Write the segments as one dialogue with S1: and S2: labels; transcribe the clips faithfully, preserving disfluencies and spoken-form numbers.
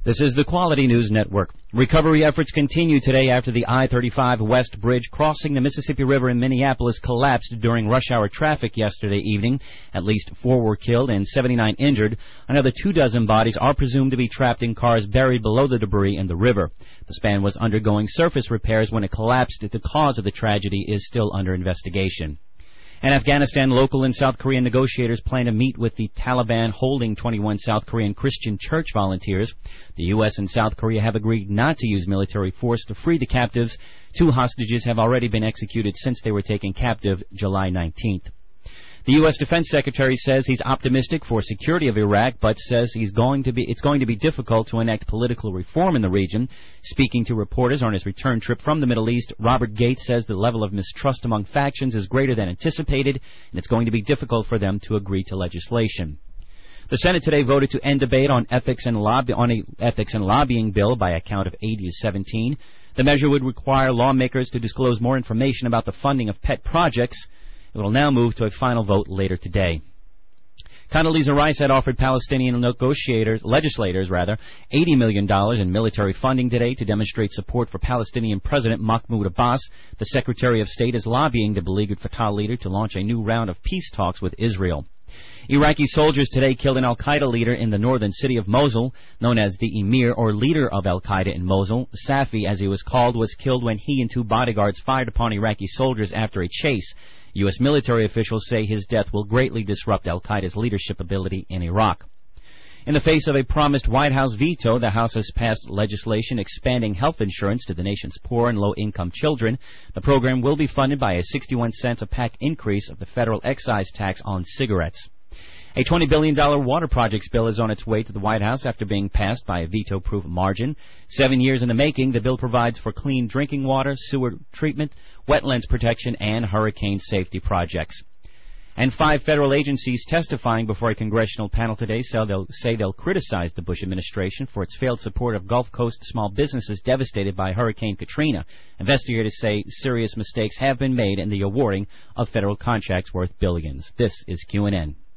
S1: This is the Quality News Network. Recovery efforts continue today after the I thirty-five West Bridge crossing the Mississippi River in Minneapolis collapsed during rush hour traffic yesterday evening. At least four were killed and seventy-nine injured. Another two dozen bodies are presumed to be trapped in cars buried below the debris in the river. The span was undergoing surface repairs when it collapsed. The cause of the tragedy is still under investigation. In Afghanistan, local and South Korean negotiators plan to meet with the Taliban holding twenty-one South Korean Christian church volunteers. The U S and South Korea have agreed not to use military force to free the captives. Two hostages have already been executed since they were taken captive July nineteenth. The U S Defense Secretary says he's optimistic for security of Iraq, but says he's going to be, it's going to be difficult to enact political reform in the region. Speaking to reporters on his return trip from the Middle East, Robert Gates says the level of mistrust among factions is greater than anticipated, and it's going to be difficult for them to agree to legislation. The Senate today voted to end debate on ethics and lobby, on a ethics and lobbying bill by a count of eighty to seventeen. The measure would require lawmakers to disclose more information about the funding of pet projects. It will now move to a final vote later today. Condoleezza Rice had offered Palestinian negotiators, legislators rather, eighty million dollars in military funding today to demonstrate support for Palestinian President Mahmoud Abbas. The Secretary of State is lobbying the beleaguered Fatah leader to launch a new round of peace talks with Israel. Iraqi soldiers today killed an al-Qaeda leader in the northern city of Mosul, known as the Emir or leader of al-Qaeda in Mosul. Safi, as he was called, was killed when he and two bodyguards fired upon Iraqi soldiers after a chase. U S military officials say his death will greatly disrupt al-Qaeda's leadership ability in Iraq. In the face of a promised White House veto, the House has passed legislation expanding health insurance to the nation's poor and low-income children. The program will be funded by a sixty-one cents a pack increase of the federal excise tax on cigarettes. A twenty billion dollars water projects bill is on its way to the White House after being passed by a veto-proof margin. Seven years in the making, the bill provides for clean drinking water, sewer treatment, wetlands protection, and hurricane safety projects. And five federal agencies testifying before a congressional panel today say they'll, say they'll criticize the Bush administration for its failed support of Gulf Coast small businesses devastated by Hurricane Katrina. Investigators say serious mistakes have been made in the awarding of federal contracts worth billions. This is Q and N.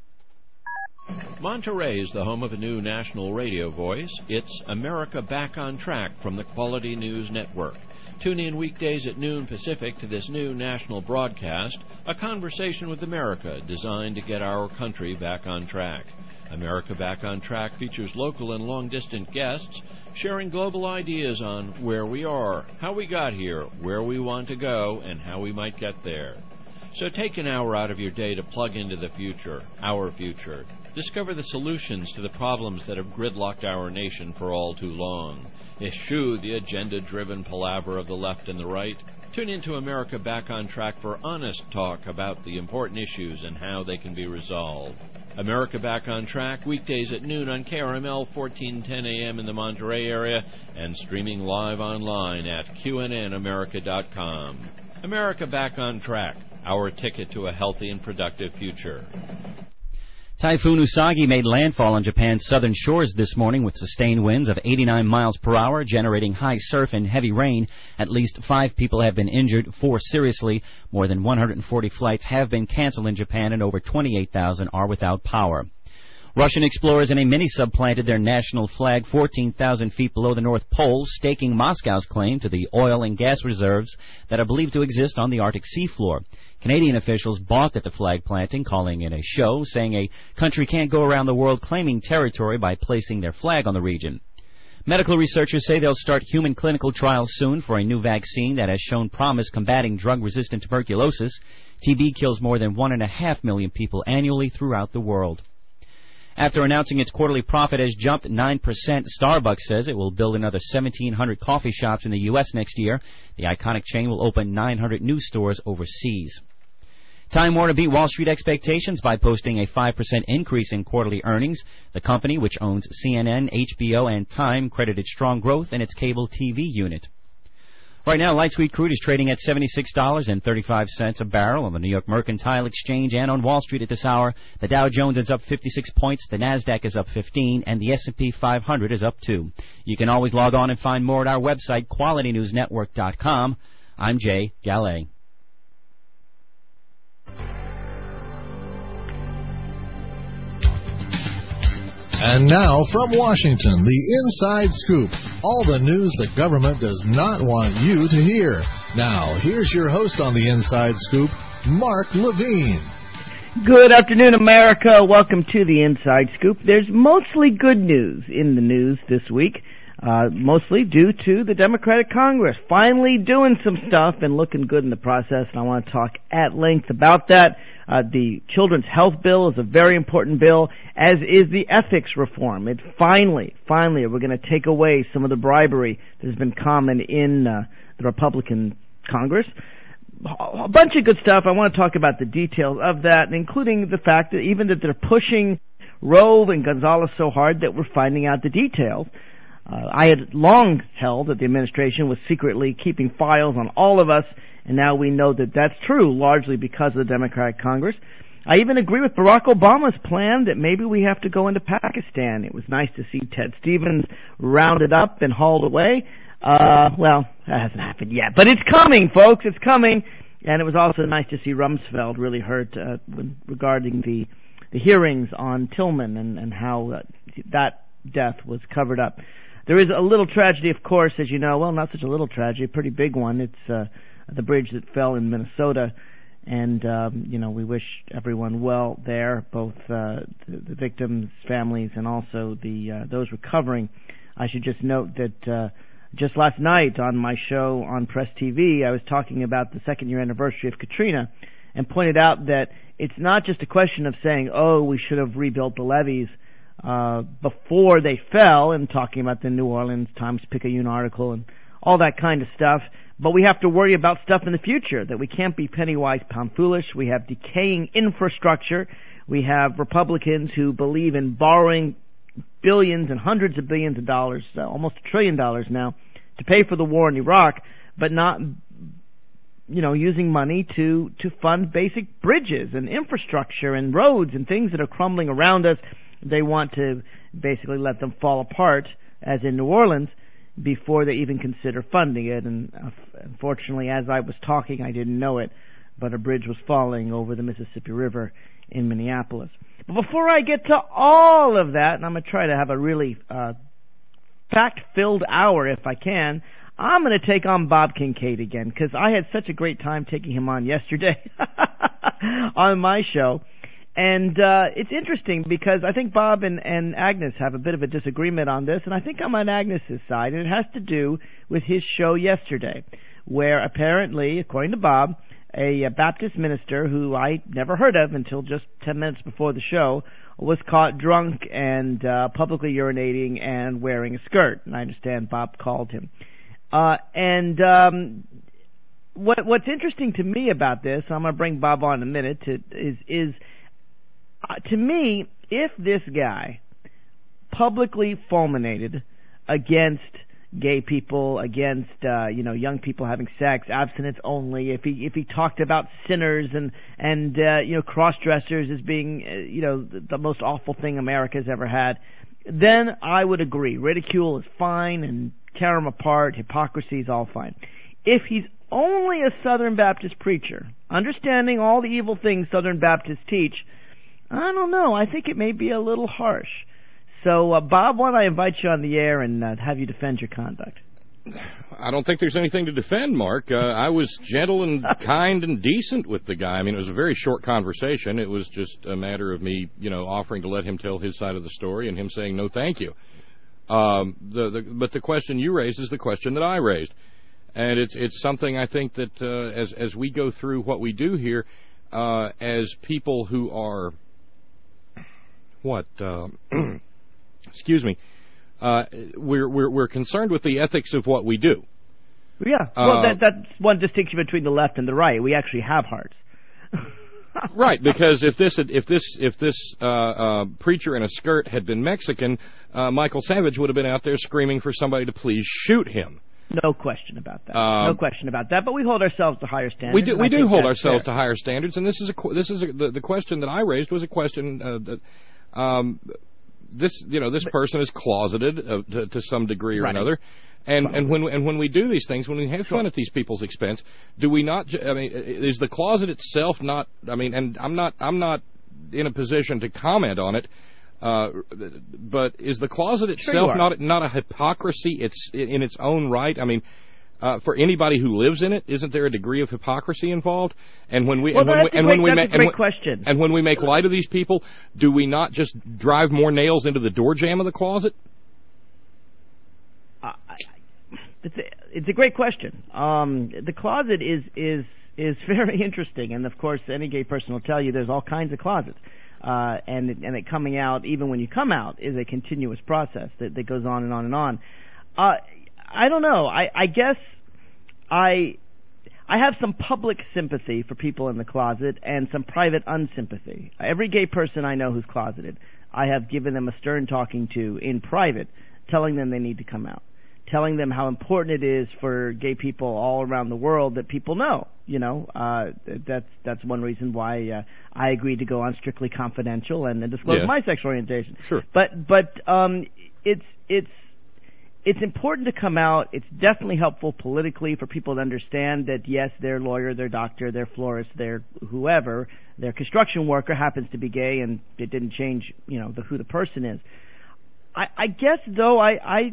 S2: Monterey is the home of a new national radio voice. It's America Back on Track from the Quality News Network. Tune in weekdays at noon Pacific to this new national broadcast, a conversation with America designed to get our country back on track. America Back on Track features local and long-distance guests sharing global ideas on where we are, how we got here, where we want to go, and how we might get there. So take an hour out of your day to plug into the future, our future. Discover the solutions to the problems that have gridlocked our nation for all too long. Eschew the agenda-driven palaver of the left and the right. Tune into America Back on Track for honest talk about the important issues and how they can be resolved. America Back on Track, weekdays at noon on K R M L fourteen ten A M in the Monterey area and streaming live online at Q N N America dot com. America Back on Track, our ticket to a healthy and productive future.
S1: Typhoon Usagi made landfall on Japan's southern shores this morning with sustained winds of eighty-nine miles per hour, generating high surf and heavy rain. At least five people have been injured, four seriously. More than one hundred forty flights have been canceled in Japan, and over twenty-eight thousand are without power. Russian explorers in a mini-sub planted their national flag fourteen thousand feet below the North Pole, staking Moscow's claim to the oil and gas reserves that are believed to exist on the Arctic seafloor. Canadian officials balked at the flag planting, calling it a show, saying a country can't go around the world claiming territory by placing their flag on the region. Medical researchers say they'll start human clinical trials soon for a new vaccine that has shown promise combating drug-resistant tuberculosis. T B kills more than one and a half million people annually throughout the world. After announcing its quarterly profit has jumped nine percent, Starbucks says it will build another seventeen hundred coffee shops in the U S next year. The iconic chain will open nine hundred new stores overseas. Time Warner beat Wall Street expectations by posting a five percent increase in quarterly earnings. The company, which owns C N N, H B O, and Time, credited strong growth in its cable T V unit. Right now, light sweet crude is trading at seventy-six dollars and thirty-five cents a barrel on the New York Mercantile Exchange and on Wall Street at this hour. The Dow Jones is up fifty-six points, the NASDAQ is up fifteen, and the S and P five hundred is up two. You can always log on and find more at our website, quality news network dot com. I'm Jay Gallet.
S3: And now, from Washington, the Inside Scoop. All the news the government does not want you to hear. Now, here's your host on the Inside Scoop, Mark Levine.
S4: Good afternoon, America. Welcome to the Inside Scoop. There's mostly good news in the news this week, uh, mostly due to the Democratic Congress finally doing some stuff and looking good in the process, and I want to talk at length about that. Uh, the Children's Health Bill is a very important bill, as is the ethics reform. It finally, finally, we're going to take away some of the bribery that has been common in uh, the Republican Congress. A bunch of good stuff. I want to talk about the details of that, including the fact that even that they're pushing Rove and Gonzalez so hard that we're finding out the details. Uh, I had long held that the administration was secretly keeping files on all of us, and now we know that that's true, largely because of the Democratic Congress. I even agree with Barack Obama's plan that maybe we have to go into Pakistan. It was nice to see Ted Stevens rounded up and hauled away. Uh, well, that hasn't happened yet, but it's coming, folks. It's coming. And it was also nice to see Rumsfeld really hurt uh, when, regarding the the hearings on Tillman and, and how uh, that death was covered up. There is a little tragedy, of course, as you know. Well, not such a little tragedy, a pretty big one. It's uh, the bridge that fell in Minnesota. And, um, you know, we wish everyone well there, both uh, the, the victims' families and also the uh, those recovering. I should just note that uh, just last night on my show on Press T V, I was talking about the second year anniversary of Katrina and pointed out that it's not just a question of saying, oh, we should have rebuilt the levees uh, before they fell, and talking about the New Orleans Times-Picayune article and all that kind of stuff, but we have to worry about stuff in the future, that we can't be penny-wise, pound-foolish. We have decaying infrastructure. We have Republicans who believe in borrowing billions and hundreds of billions of dollars, uh, almost a trillion dollars now, to pay for the war in Iraq, but not, you know, using money to, to fund basic bridges and infrastructure and roads and things that are crumbling around us. They want to basically let them fall apart, as in New Orleans, before they even consider funding it. And uh, unfortunately, as I was talking, I didn't know it, but a bridge was falling over the Mississippi River in Minneapolis. But before I get to all of that, and I'm going to try to have a really uh, fact-filled hour if I can, I'm going to take on Bob Kincaid again, because I had such a great time taking him on yesterday on my show. And uh, it's interesting because I think Bob and, and Agnes have a bit of a disagreement on this, and I think I'm on Agnes's side, and it has to do with his show yesterday, where apparently, according to Bob, a, a Baptist minister who I never heard of until just ten minutes before the show was caught drunk and uh, publicly urinating and wearing a skirt. And I understand Bob called him. Uh, and um, what, what's interesting to me about this, I'm going to bring Bob on in a minute, to, is, is uh, to me, if this guy publicly fulminated against gay people, against uh, you know young people having sex, abstinence only, if he if he talked about sinners and and uh, you know cross-dressers as being uh, you know the, the most awful thing America's ever had, then I would agree. Ridicule is fine, and tear them apart. Hypocrisy is all fine. If he's only a Southern Baptist preacher, understanding all the evil things Southern Baptists teach, I don't know. I think it may be a little harsh. So, uh, Bob, why don't I invite you on the air and uh, have you defend your conduct?
S5: I don't think there's anything to defend, Mark. Uh, I was gentle and kind and decent with the guy. I mean, it was a very short conversation. It was just a matter of me, you know, offering to let him tell his side of the story and him saying no thank you. Um, the, the, but the question you raised is the question that I raised. And it's it's something I think that uh, as, as we go through what we do here, uh, as people who are, what, uh, excuse me, uh, we're, we're, we're concerned with the ethics of what we do.
S4: Yeah, well, uh, that, that's one distinction between the left and the right. We actually have hearts.
S5: Right, because if this had, if this if this uh, uh, preacher in a skirt had been Mexican, uh, Michael Savage would have been out there screaming for somebody to please shoot him.
S4: No question about that.
S5: Um,
S4: no question about that. But we hold ourselves to higher standards.
S5: We do. We do hold ourselves
S4: fair.
S5: to higher standards, and this is a this is a, the the question that I raised was a question uh, that um, this you know this but, person is closeted uh, to, to some degree or right. another. And Probably. and when and when we do these things, when we have fun at these people's expense, do we not? I mean, is the closet itself not? I mean, and I'm not I'm not in a position to comment on it. Uh, but is the closet itself
S4: sure
S5: not not a hypocrisy? It's in its own right. I mean, uh, for anybody who lives in it, isn't there a degree of hypocrisy involved? And when we
S4: well,
S5: and when we,
S4: a
S5: and
S4: great,
S5: when we
S4: that's
S5: ma-
S4: a great
S5: and,
S4: question.
S5: and when we make light of these people, do we not just drive more nails into the door jamb of the closet?
S4: Uh, I, it's a, it's a great question. Um, the closet is is is very interesting, and of course, any gay person will tell you there's all kinds of closets. Uh, and and it coming out, even when you come out, is a continuous process that, that goes on and on and on. Uh, I don't know. I, I guess I I have some public sympathy for people in the closet and some private unsympathy. Every gay person I know who's closeted, I have given them a stern talking to in private, telling them they need to come out, telling them how important it is for gay people all around the world that people know. You know, uh, that's that's one reason why uh, I agreed to go on Strictly Confidential and, and disclose
S5: yeah.
S4: my sexual orientation.
S5: Sure.
S4: But but um, it's it's it's important to come out. It's definitely helpful politically for people to understand that yes, their lawyer, their doctor, their florist, their whoever, their construction worker happens to be gay, and it didn't change, you know, the, who the person is. I, I guess though I. I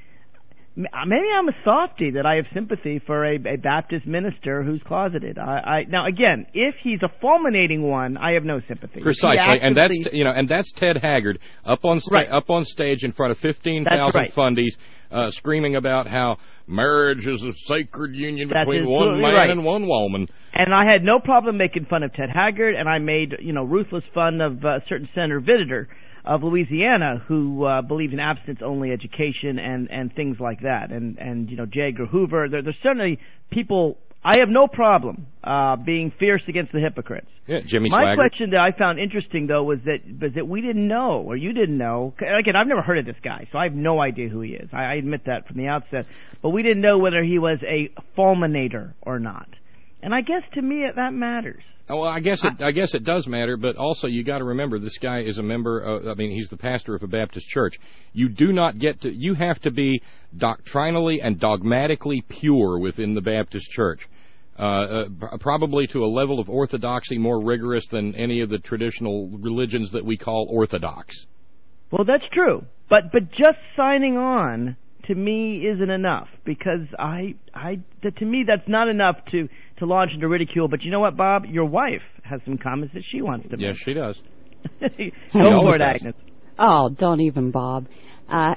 S4: Maybe I'm a softie that I have sympathy for a, a Baptist minister who's closeted. I, I, now, again, if he's a fulminating one, I have no sympathy.
S5: Precisely,
S4: actively,
S5: and that's you know, and that's Ted Haggard up on sta-
S4: right.
S5: up on stage in front of fifteen thousand
S4: right.
S5: fundies, uh, screaming about how marriage is a sacred union
S4: That's
S5: between one man
S4: right.
S5: and one woman.
S4: And I had no problem making fun of Ted Haggard, and I made you know ruthless fun of uh, certain Senator Vitter of Louisiana, who uh, believes in abstinence-only education and, and things like that, and and you know J. Edgar Hoover. There, there's certainly people. I have no problem uh, being fierce against the hypocrites.
S5: Yeah, Jimmy
S4: My
S5: Swaggart.
S4: question that I found interesting though was that was that we didn't know, or you didn't know. Again, I've never heard of this guy, so I have no idea who he is. I, I admit that from the outset, but we didn't know whether he was a fulminator or not. And I guess to me that matters.
S5: Oh, well, I guess it. I guess it does matter, but also you got to remember this guy is a member. Of, I mean, he's the pastor of a Baptist church. You do not get to. You have to be doctrinally and dogmatically pure within the Baptist church, uh, uh, probably to a level of orthodoxy more rigorous than any of the traditional religions that we call orthodox.
S4: Well, that's true, but but just signing on to me isn't enough, because I I to me that's not enough to. to launch into ridicule. But you know what, Bob? Your wife has some comments that she wants to make.
S5: Yes, she does.
S4: Go for it, Agnes.
S6: Oh, don't even, Bob. Uh,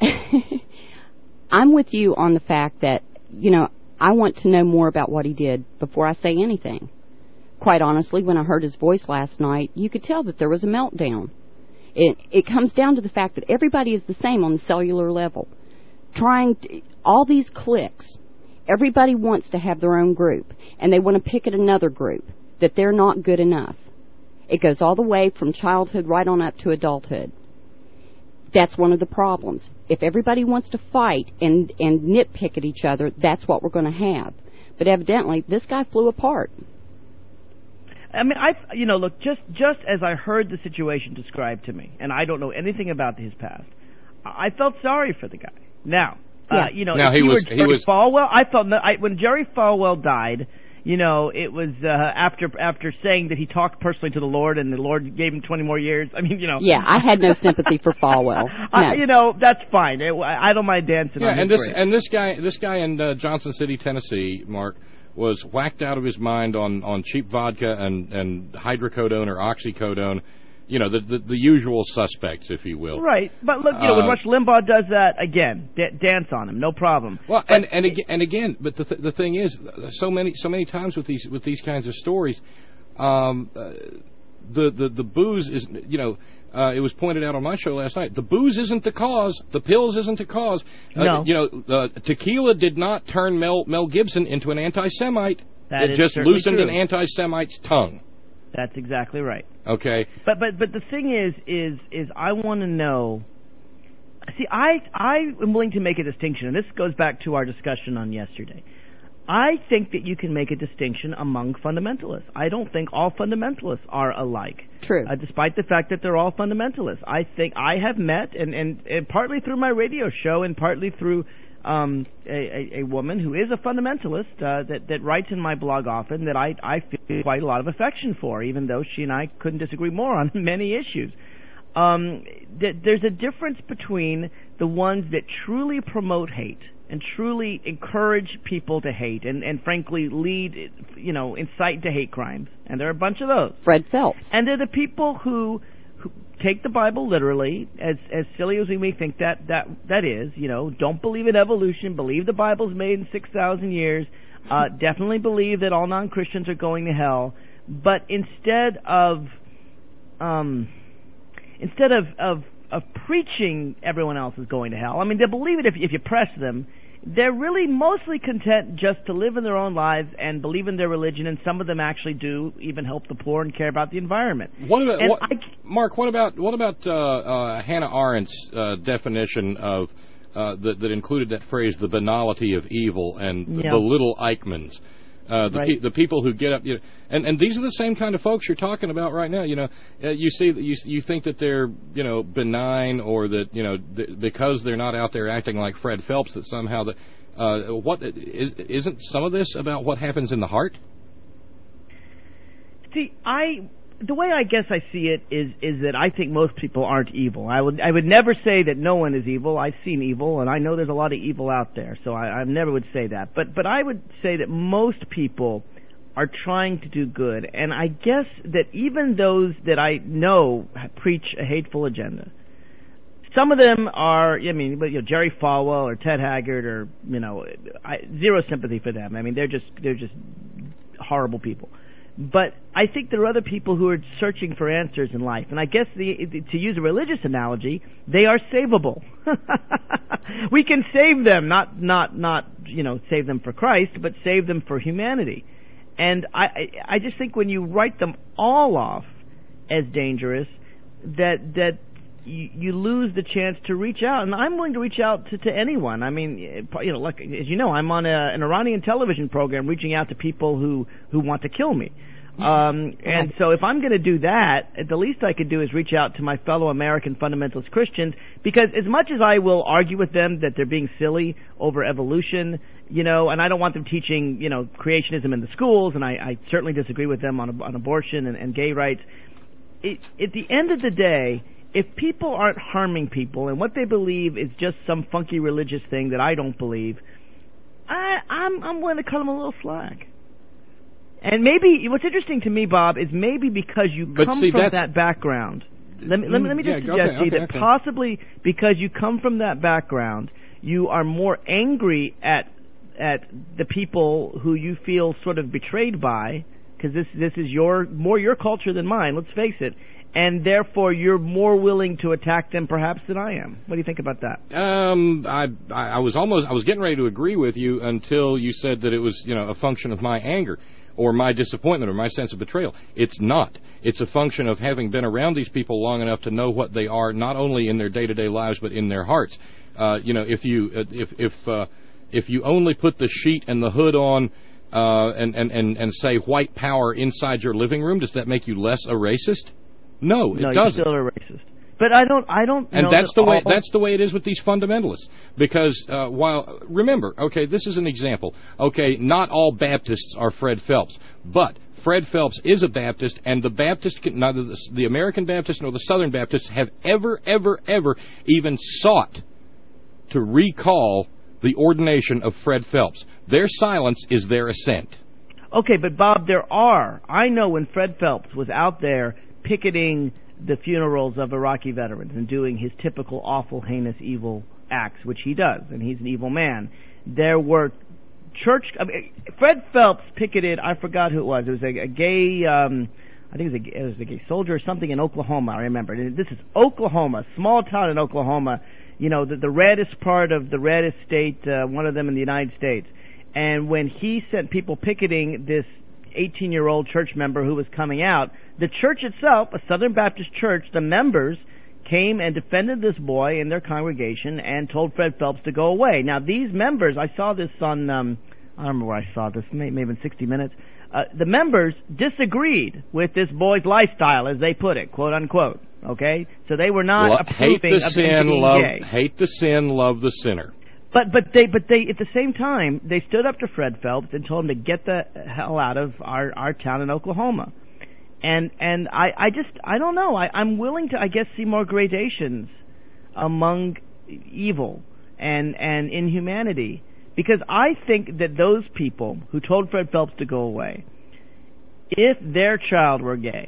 S6: I'm with you on the fact that, you know, I want to know more about what he did before I say anything. Quite honestly, when I heard his voice last night, you could tell that there was a meltdown. It, it comes down to the fact that everybody is the same on the cellular level. Trying to, all these cliques. Everybody wants to have their own group, and they want to pick at another group, that they're not good enough. It goes all the way from childhood right on up to adulthood. That's one of the problems. If everybody wants to fight and, and nitpick at each other, that's what we're going to have. But evidently, this guy flew apart.
S4: I mean, I, you know, look, just, just as I heard the situation described to me, and I don't know anything about his past, I felt sorry for the guy. Now,
S6: Yeah.
S4: Uh, you know,
S5: now,
S4: if
S5: he
S4: you
S5: was,
S4: were
S5: he
S4: Jerry
S5: was,
S4: Falwell, I felt no, I, when Jerry Falwell died, you know, it was uh, after after saying that he talked personally to the Lord and the Lord gave him twenty more years. I mean, you know.
S6: Yeah, I had no sympathy for Falwell. No.
S4: I, you know, that's fine. It, I don't mind dancing.
S5: yeah,
S4: on
S5: and
S4: his
S5: this
S4: grave.
S5: and this guy, this guy in uh, Johnson City, Tennessee, Mark, was whacked out of his mind on, on cheap vodka and, and hydrocodone or oxycodone. You know, the, the the usual suspects, if you will.
S4: Right, but look, you know, when
S5: Uh,
S4: Rush Limbaugh does that, again, da- dance on him, no problem.
S5: Well,
S4: But
S5: and and again, and again, but the th- the thing is, so many so many times with these with these kinds of stories, um, uh, the the the booze is, you know, uh, it was pointed out on my show last night. The booze isn't the cause. The pills isn't the cause. Uh,
S4: No.
S5: You know, uh, tequila did not turn Mel Mel Gibson into an anti-Semite.
S4: That
S5: it
S4: is
S5: just
S4: certainly
S5: loosened
S4: true.
S5: an anti-Semite's tongue.
S4: That's exactly right.
S5: Okay.
S4: But but but the thing is is is I want to know. See, I I am willing to make a distinction, and this goes back to our discussion on yesterday. I think that you can make a distinction among fundamentalists. I don't think all fundamentalists are alike.
S6: True.
S4: Uh, despite the fact that they're all fundamentalists. I think I have met, and, and, and partly through my radio show and partly through um, a, a, a woman who is a fundamentalist uh, that, that writes in my blog often, that I, I feel quite a lot of affection for, even though she and I couldn't disagree more on many issues. Um, th- there's a difference between the ones that truly promote hate and truly encourage people to hate and, and frankly lead, you know, incite to hate crimes. And there are a bunch of those.
S6: Fred Phelps.
S4: And they're the people who, who take the Bible literally, as as silly as we may think that, that, that is, you know, don't believe in evolution, believe the Bible's made in six thousand years, uh, definitely believe that all non-Christians are going to hell, but instead of, um, instead of, of of preaching everyone else is going to hell. I mean, they believe it if, if you press them. They're really mostly content just to live in their own lives and believe in their religion, and some of them actually do even help the poor and care about the environment.
S5: What about, what,
S4: I,
S5: Mark, what about what about uh, uh, Hannah Arendt's uh, definition of uh, that, that included that phrase, the banality of evil, and
S4: yeah.
S5: the little Eichmanns? Uh, the,
S4: right.
S5: pe- the people who get up, you know, and and these are the same kind of folks you're talking about right now. You know, uh, you see, you you think that they're, you know, benign, or that, you know, th- because they're not out there acting like Fred Phelps, that somehow that uh, what is isn't some of this about what happens in the heart?
S4: See, I. The way I guess I see it is is that I think most people aren't evil. I would I would never say that no one is evil. I've seen evil, and I know there's a lot of evil out there, so I, I never would say that. But but I would say that most people are trying to do good, and I guess that even those that I know preach a hateful agenda. Some of them are, I mean, you know, Jerry Falwell or Ted Haggard, or, you know, I, zero sympathy for them. I mean, they're just they're just horrible people. But I think there are other people who are searching for answers in life. And I guess, the, to use a religious analogy, they are savable. We can save them, not, not, not, you know, save them for Christ, but save them for humanity. And I, I just think when you write them all off as dangerous, that, that you, you lose the chance to reach out. And I'm willing to reach out to, to anyone. I mean, you know, like, as you know, I'm on a, an Iranian television program reaching out to people who, who want to kill me. Um, and so if I'm going to do that, the least I could do is reach out to my fellow American fundamentalist Christians, because as much as I will argue with them that they're being silly over evolution, you know, and I don't want them teaching, you know, creationism in the schools, and I, I certainly disagree with them on, on abortion and, and gay rights, it, at the end of the day, if people aren't harming people and what they believe is just some funky religious thing that I don't believe, I, I'm, I'm willing to cut them a little slack. And maybe what's interesting to me, Bob, is maybe because you
S5: but
S4: come
S5: see,
S4: from that background. Let me let me, let me just
S5: yeah,
S4: suggest
S5: okay,
S4: to you
S5: okay,
S4: that
S5: okay.
S4: possibly because you come from that background, you are more angry at at the people who you feel sort of betrayed by, because this this is your more your culture than mine. Let's face it. And therefore, you're more willing to attack them, perhaps, than I am. What do you think about that?
S5: Um, I, I, I was almost, I was getting ready to agree with you until you said that it was, you know, a function of my anger, or my disappointment, or my sense of betrayal. It's not. It's a function of having been around these people long enough to know what they are, not only in their day-to-day lives, but in their hearts. Uh, you know, if you, uh, if, if, uh, if you only put the sheet and the hood on, uh, and, and, and, and say white power inside your living room, does that make you less a racist? No, it
S4: no,
S5: doesn't.
S4: You're still a racist. But I don't, I don't.
S5: And
S4: know
S5: that's
S4: that
S5: the way.
S4: all...
S5: That's the way it is with these fundamentalists. Because uh, while remember, okay, this is an example. Okay, not all Baptists are Fred Phelps, but Fred Phelps is a Baptist, and the Baptist, neither the, the American Baptists nor the Southern Baptists have ever, ever, ever even sought to recall the ordination of Fred Phelps. Their silence is their assent.
S4: Okay, but Bob, there are. I know when Fred Phelps was out there picketing the funerals of Iraqi veterans and doing his typical awful, heinous, evil acts, which he does, and he's an evil man. There were church... I mean, Fred Phelps picketed, I forgot who it was. It was a, a gay... Um, I think it was, a, it was a gay soldier or something in Oklahoma, I remember. This is Oklahoma, small town in Oklahoma, you know, the, the reddest part of the reddest state, uh, one of them in the United States. And when he sent people picketing this eighteen-year-old church member who was coming out, the church itself, a Southern Baptist church, the members came and defended this boy in their congregation and told Fred Phelps to go away. Now, these members, I saw this on, um, I don't remember where I saw this, maybe in sixty minutes, uh, the members disagreed with this boy's lifestyle, as they put it, quote unquote, okay? So they were not
S5: Lo-
S4: approving
S5: hate the
S4: of
S5: sin,
S4: him being
S5: love,
S4: gay.
S5: Hate the sin, love the sinner.
S4: But but they but they at the same time they stood up to Fred Phelps and told him to get the hell out of our, our town in Oklahoma. And and I, I just, I don't know. I, I'm willing to, I guess, see more gradations among evil and, and inhumanity. Because I think that those people who told Fred Phelps to go away, if their child were gay,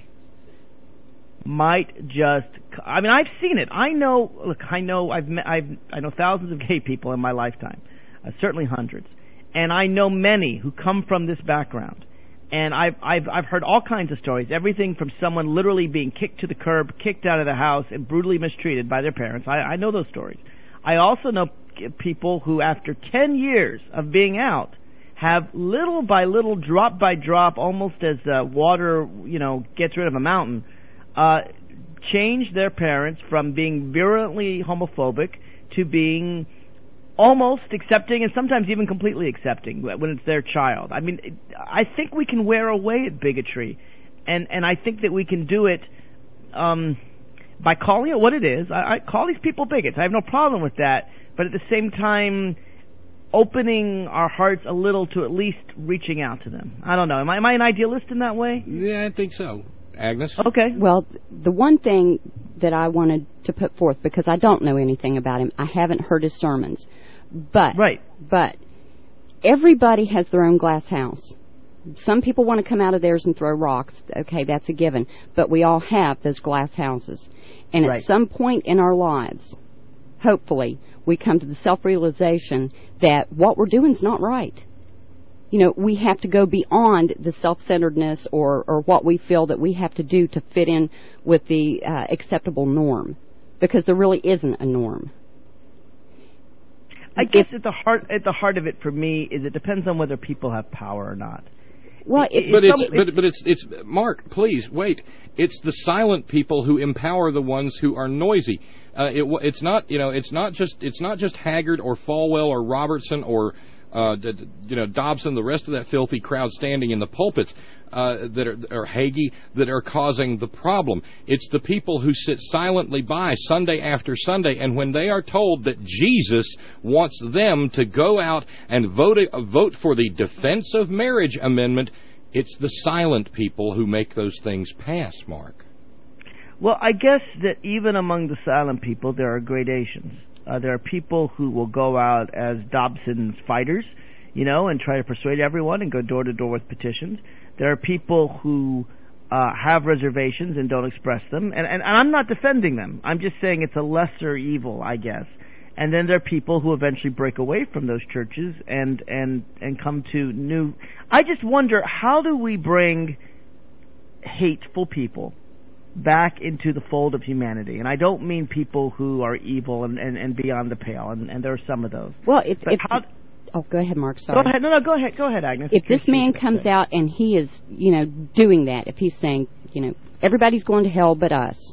S4: might just, I mean, I've seen it. I know, look, I know, I've met, I've, I know thousands of gay people in my lifetime, uh, certainly hundreds. And I know many who come from this background. And I've, I've, I've heard all kinds of stories, everything from someone literally being kicked to the curb, kicked out of the house, and brutally mistreated by their parents. I, I know those stories. I also know people who, after ten years of being out, have little by little, drop by drop, almost as uh, water, you know, gets rid of a mountain, uh, changed their parents from being virulently homophobic to being almost accepting, and sometimes even completely accepting when it's their child. I mean, I think we can wear away at bigotry, and and I think that we can do it um, by calling it what it is. I, I call these people bigots. I have no problem with that, but at the same time, opening our hearts a little to at least reaching out to them. I don't know. Am I, am I an idealist in that way?
S5: Yeah, I think so. Agnes?
S4: Okay.
S6: Well, the one thing that I wanted to put forth, because I don't know anything about him, I haven't heard his sermons, but
S4: right.
S6: but everybody has their own glass house. Some people want to come out of theirs and throw rocks. Okay, that's a given. But we all have those glass houses. And
S4: right.
S6: at some point in our lives, hopefully, we come to the self-realization that what we're doing is not right. You know, we have to go beyond the self-centeredness or, or what we feel that we have to do to fit in with the uh, acceptable norm, because there really isn't a norm.
S4: I guess at the heart at the heart of it for me is it depends on whether people have power or not.
S6: Well, it,
S5: but it's,
S4: some,
S5: but but it's it's Mark, please wait. It's the silent people who empower the ones who are noisy. Uh, it, it's not you know it's not just it's not just Haggard or Falwell or Robertson or uh, you know Dobson, the rest of that filthy crowd standing in the pulpits uh, that are or Hagee that are causing the problem. It's the people who sit silently by Sunday after Sunday, and when they are told that Jesus wants them to go out and vote uh, vote for the Defense of Marriage Amendment, it's the silent people who make those things pass, Mark.
S4: Well, I guess that even among the silent people, there are gradations. Uh, there are people who will go out as Dobson's fighters, you know, and try to persuade everyone and go door to door with petitions. There are people who uh, have reservations and don't express them. And, and, and I'm not defending them. I'm just saying it's a lesser evil, I guess. And then there are people who eventually break away from those churches and, and, and come to new... I just wonder, how do we bring hateful people back into the fold of humanity? And I don't mean people who are evil and, and, and beyond the pale, and, and there are some of those.
S6: Well, if... if
S4: how,
S6: oh, go ahead, Mark, sorry.
S4: Go ahead. No, no, go ahead. Go ahead, Agnes.
S6: If this man comes out and he is, you know, doing that, if he's saying, you know, everybody's going to hell but us,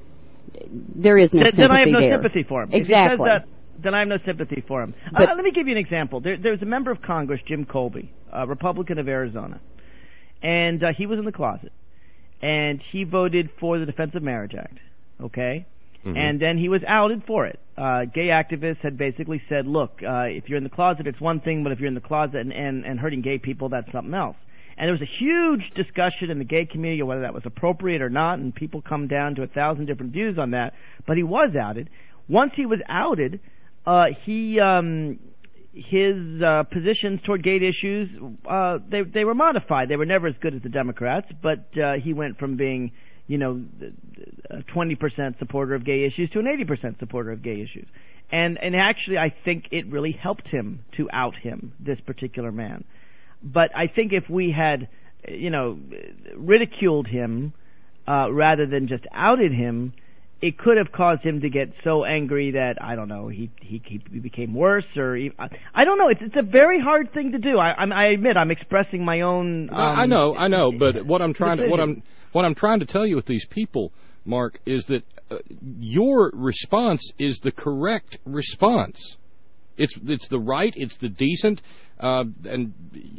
S6: there is no
S4: then,
S6: sympathy
S4: Then I have no
S6: there.
S4: sympathy for him.
S6: Exactly.
S4: If he says that, then I have no sympathy for him.
S6: But,
S4: uh, let me give you an example. There, there's a member of Congress, Jim Colby, a Republican of Arizona, and uh, he was in the closet, and he voted for the Defense of Marriage Act, okay? Mm-hmm. And then he was outed for it. Uh, gay activists had basically said, look, uh, if you're in the closet, it's one thing, but if you're in the closet and, and, and hurting gay people, that's something else. And there was a huge discussion in the gay community whether that was appropriate or not, and people come down to a thousand different views on that, but he was outed. Once he was outed, uh, he... Um, his uh, positions toward gay issues, uh, they they were modified. They were never as good as the Democrats, but uh, he went from being, you know, a twenty percent supporter of gay issues to an eighty percent supporter of gay issues. And and actually, I think it really helped him to out him, this particular man. But I think if we had, you know, ridiculed him uh, rather than just outed him, it could have caused him to get so angry that, I don't know, he he, he became worse, or he, I, I don't know. It's it's a very hard thing to do. I I'm, I admit I'm expressing my own. Um,
S5: I know, I know, but what I'm trying to what I'm what I'm trying to tell you with these people, Mark, is that uh, your response is the correct response. It's it's the right, it's the decent, uh, and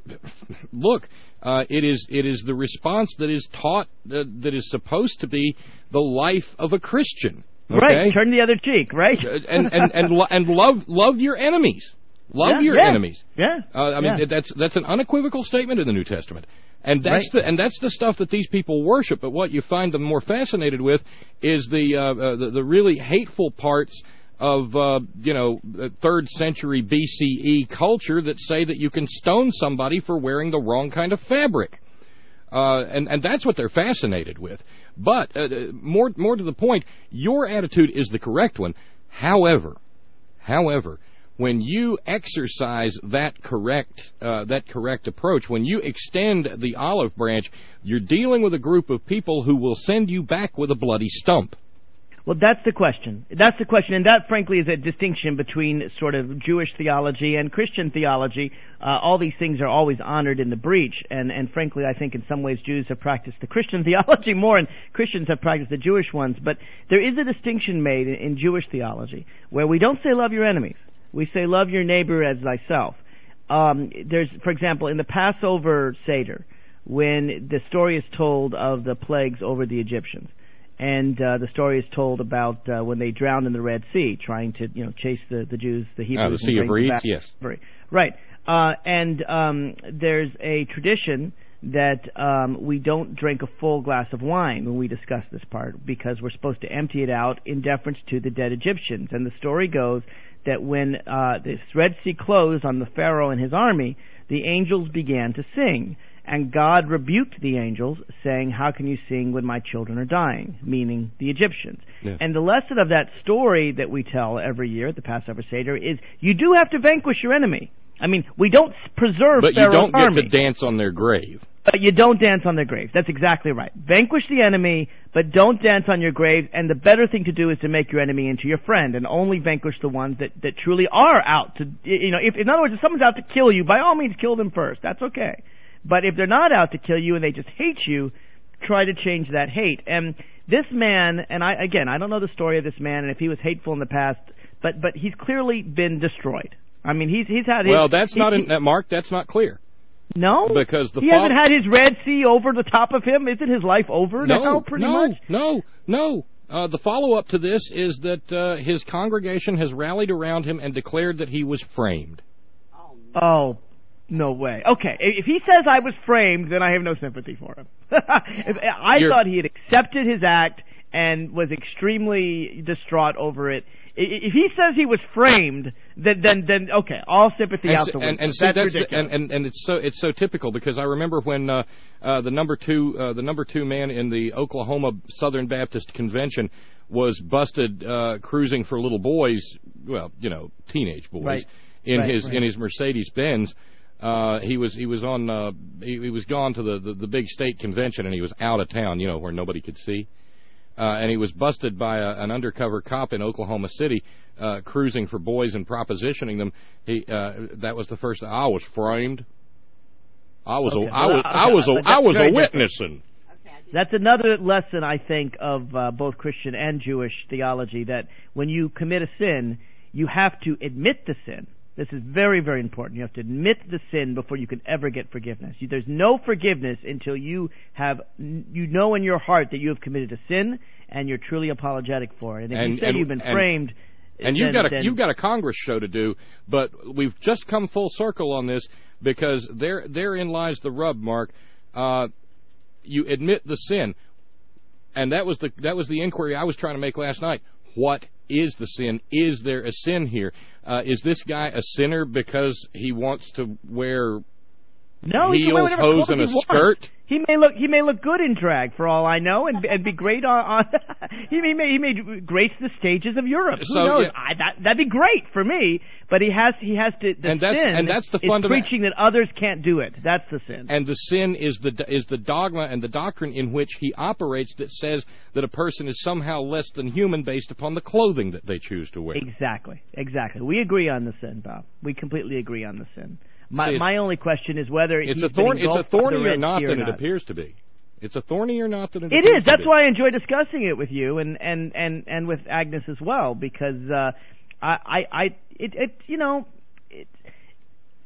S5: look, uh, it is it is the response that is taught uh, that is supposed to be the life of a Christian. Okay?
S4: Right, turn the other cheek, right?
S5: and and and and love love your enemies. Love
S4: yeah,
S5: your
S4: yeah.
S5: enemies.
S4: Yeah.
S5: Uh, I mean,
S4: yeah.
S5: that's that's an unequivocal statement in the New Testament. And that's
S4: right.
S5: the and that's the stuff that these people worship. But what you find them more fascinated with is the uh, uh, the, the really hateful parts of uh, you know third century B C E culture that say that you can stone somebody for wearing the wrong kind of fabric. Uh, and, and that's what they're fascinated with. But uh, more more to the point, your attitude is the correct one. However, however, when you exercise that correct uh, that correct approach, when you extend the olive branch, you're dealing with a group of people who will send you back with a bloody stump.
S4: Well, that's the question. That's the question, and that, frankly, is a distinction between sort of Jewish theology and Christian theology. Uh, all these things are always honored in the breach, and, and frankly, I think in some ways Jews have practiced the Christian theology more, and Christians have practiced the Jewish ones. But there is a distinction made in, in Jewish theology where we don't say love your enemies. We say love your neighbor as thyself. Um, there's, for example, in the Passover Seder, when the story is told of the plagues over the Egyptians. And uh, the story is told about uh, when they drowned in the Red Sea, trying to, you know, chase the, the Jews, the Hebrews.
S5: Ah, the Sea of Reeds, yes.
S4: Right. Uh, and um, there's a tradition that um, we don't drink a full glass of wine when we discuss this part, because we're supposed to empty it out in deference to the dead Egyptians. And the story goes that when uh, this Red Sea closed on the Pharaoh and his army, the angels began to sing. And God rebuked the angels, saying, how can you sing when my children are dying? Meaning the Egyptians. Yeah. And the lesson of that story that we tell every year at the Passover Seder is you do have to vanquish your enemy. I mean, we don't preserve
S5: But
S4: Pharaoh's
S5: you don't get
S4: army,
S5: to dance on their grave.
S4: But you don't dance on their graves. That's exactly right. Vanquish the enemy, but don't dance on your grave. And the better thing to do is to make your enemy into your friend, and only vanquish the ones that, that truly are out to, you know, if, in other words, if someone's out to kill you, by all means kill them first. That's okay. But if they're not out to kill you and they just hate you, try to change that hate. And this man, and I again, I don't know the story of this man, and if he was hateful in the past, but but he's clearly been destroyed. I mean, he's he's had his...
S5: Well, that's not, in, uh, Mark, that's not clear.
S4: No?
S5: Because the
S4: He hasn't had his Red Sea over the top of him? Isn't his life over
S5: no,
S4: now, pretty
S5: no,
S4: much?
S5: No, no, no. Uh, the follow-up to this is that uh, his congregation has rallied around him and declared that he was framed.
S4: Oh, no way. Okay, if he says I was framed, then I have no sympathy for him. if, I
S5: You're,
S4: thought he had accepted his act and was extremely distraught over it. If he says he was framed, then then, then okay, all sympathy
S5: and,
S4: out the window.
S5: And, and,
S4: that's
S5: that's
S4: ridiculous.
S5: And, and, and it's so it's so typical, because I remember when uh, uh, the number two uh, the number two man in the Oklahoma Southern Baptist Convention was busted uh, cruising for little boys, well, you know, teenage boys,
S4: right.
S5: in
S4: right,
S5: his
S4: right.
S5: in his Mercedes Benz. Uh, he was he was on uh, he, he was gone to the, the the big state convention, and he was out of town, you know, where nobody could see. Uh, and he was busted by a, an undercover cop in Oklahoma City, uh, cruising for boys and propositioning them. He uh, that was the first. I was framed. I was
S4: okay.
S5: a I was
S4: well,
S5: I was
S4: okay.
S5: a I was a witness.
S4: That's another lesson, I think, of uh, both Christian and Jewish theology, that when you commit a sin, you have to admit the sin. This is very, very important. You have to admit the sin before you can ever get forgiveness. You, there's no forgiveness until you have, you know in your heart that you have committed a sin and you're truly apologetic for it. And if
S5: and,
S4: you say
S5: and,
S4: you've been
S5: and,
S4: framed,
S5: and you've
S4: then,
S5: got a
S4: then,
S5: you've got a Congress show to do, but we've just come full circle on this, because there therein lies the rub, Mark. Uh, you admit the sin, and that was the that was the inquiry I was trying to make last night. What is the sin? Is there a sin here? Uh, is this guy a sinner because he wants to wear
S4: no,
S5: heels, hose, and a skirt?
S4: He may look he may look good in drag, for all I know, and, and be great on. on he may he may grace the stages of Europe. Who
S5: so,
S4: knows?
S5: Yeah.
S4: I, that that'd be great for me. But he has he has to. The
S5: and that's,
S4: sin
S5: and that's the
S4: is
S5: fundament-
S4: preaching that others can't do it. That's the sin.
S5: And the sin is the is the dogma and the doctrine in which he operates, that says that a person is somehow less than human based upon the clothing that they choose to wear.
S4: Exactly, exactly. We agree on the sin, Bob. We completely agree on the sin. My
S5: See,
S4: my only question is whether
S5: it's
S4: he's
S5: a thorn.
S4: been
S5: It's a thornier knot than
S4: or
S5: it
S4: not.
S5: appears to be. It's a thornier knot than it.
S4: It
S5: appears
S4: is. That's
S5: to be.
S4: why I enjoy discussing it with you and and and and with Agnes as well, because uh, I I, I it, it you know it.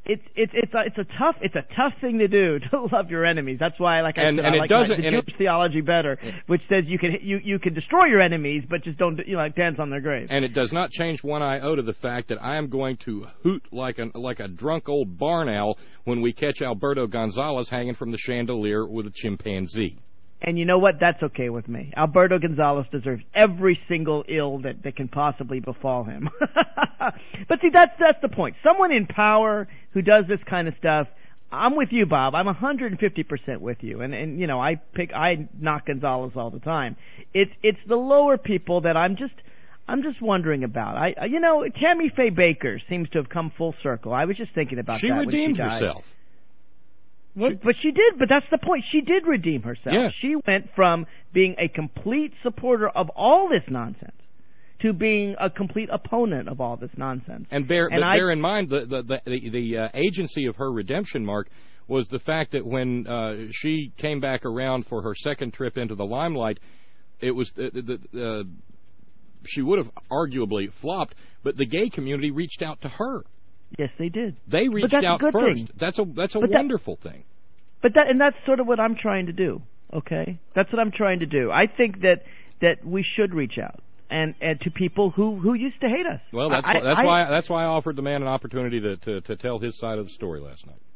S4: It's it's it's a, it's a tough it's a tough thing to do to love your enemies. That's why, like I
S5: and,
S4: said,
S5: and
S4: I
S5: it
S4: like
S5: doesn't,
S4: my, the
S5: and
S4: Jewish
S5: it,
S4: theology better, which says you can you you can destroy your enemies, but just don't you know like dance on their grave.
S5: And it does not change one iota the fact that I am going to hoot like a like a drunk old barn owl when we catch Alberto Gonzalez hanging from the chandelier with a chimpanzee.
S4: And you know what? That's okay with me. Alberto Gonzalez deserves every single ill that, that can possibly befall him. But see, that's that's the point. Someone in power who does this kind of stuff, I'm with you, Bob. I'm one hundred fifty percent with you. And, and you know, I pick, I knock Gonzalez all the time. It's it's the lower people that I'm just I'm just wondering about. I you know, Tammy Faye Baker seems to have come full circle. I was just thinking about
S5: she
S4: that
S5: redeemed
S4: when she died.
S5: herself.
S4: Well,
S5: She,
S4: but she did, but that's the point. She did redeem herself.
S5: Yeah.
S4: She went from being a complete supporter of all this nonsense to being a complete opponent of all this nonsense.
S5: And bear,
S4: and
S5: but
S4: I,
S5: bear in mind, the the the, the uh, agency of her redemption, Mark, was the fact that when uh, she came back around for her second trip into the limelight, it was the, the, the, uh, she would have arguably flopped, but the gay community reached out to her.
S4: Yes, they did.
S5: They reached
S4: that's
S5: out
S4: a good
S5: first.
S4: Thing.
S5: That's a that's a
S4: but
S5: wonderful
S4: that,
S5: thing.
S4: But that and that's sort of what I'm trying to do. Okay, that's what I'm trying to do. I think that that we should reach out and, and to people who, who used to hate us.
S5: Well, that's
S4: I,
S5: why, that's
S4: I,
S5: why that's why I offered the man an opportunity to, to to tell his side of the story last night.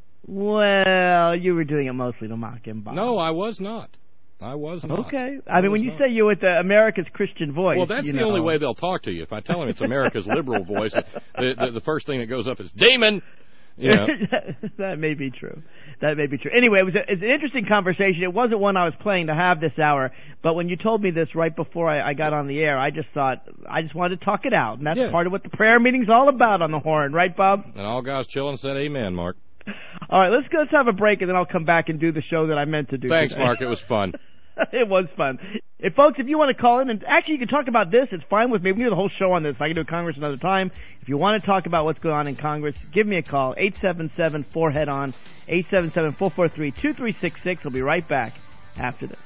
S4: Well, you were doing it mostly to mock him, Bob.
S5: No, I was not. I was not.
S4: Okay. I,
S5: I
S4: mean, when you
S5: not.
S4: say you're with the America's Christian Voice.
S5: Well, that's
S4: you
S5: the
S4: know.
S5: only way they'll talk to you. If I tell them it's America's liberal voice, the, the, the first thing that goes up is demon. You know.
S4: That may be true. That may be true. Anyway, it was, a, it was an interesting conversation. It wasn't one I was planning to have this hour, but when you told me this right before I, I got on the air, I just thought I just wanted to talk it out, and that's
S5: Yeah.
S4: part of what the prayer meeting's all about on the Horn, right, Bob?
S5: And all guys chilling said amen, Mark.
S4: All right, let's go. Let's have a break, and then I'll come back and do the show that I meant to do.
S5: Thanks,
S4: today.
S5: Mark. It was fun.
S4: It was fun. If folks, if you want to call in, and actually you can talk about this, it's fine with me. We can do the whole show on this. I can do Congress another time. If you want to talk about what's going on in Congress, give me a call, eight seven seven, four, head on, eight seven seven, four four three, two three six six. We'll be right back after this.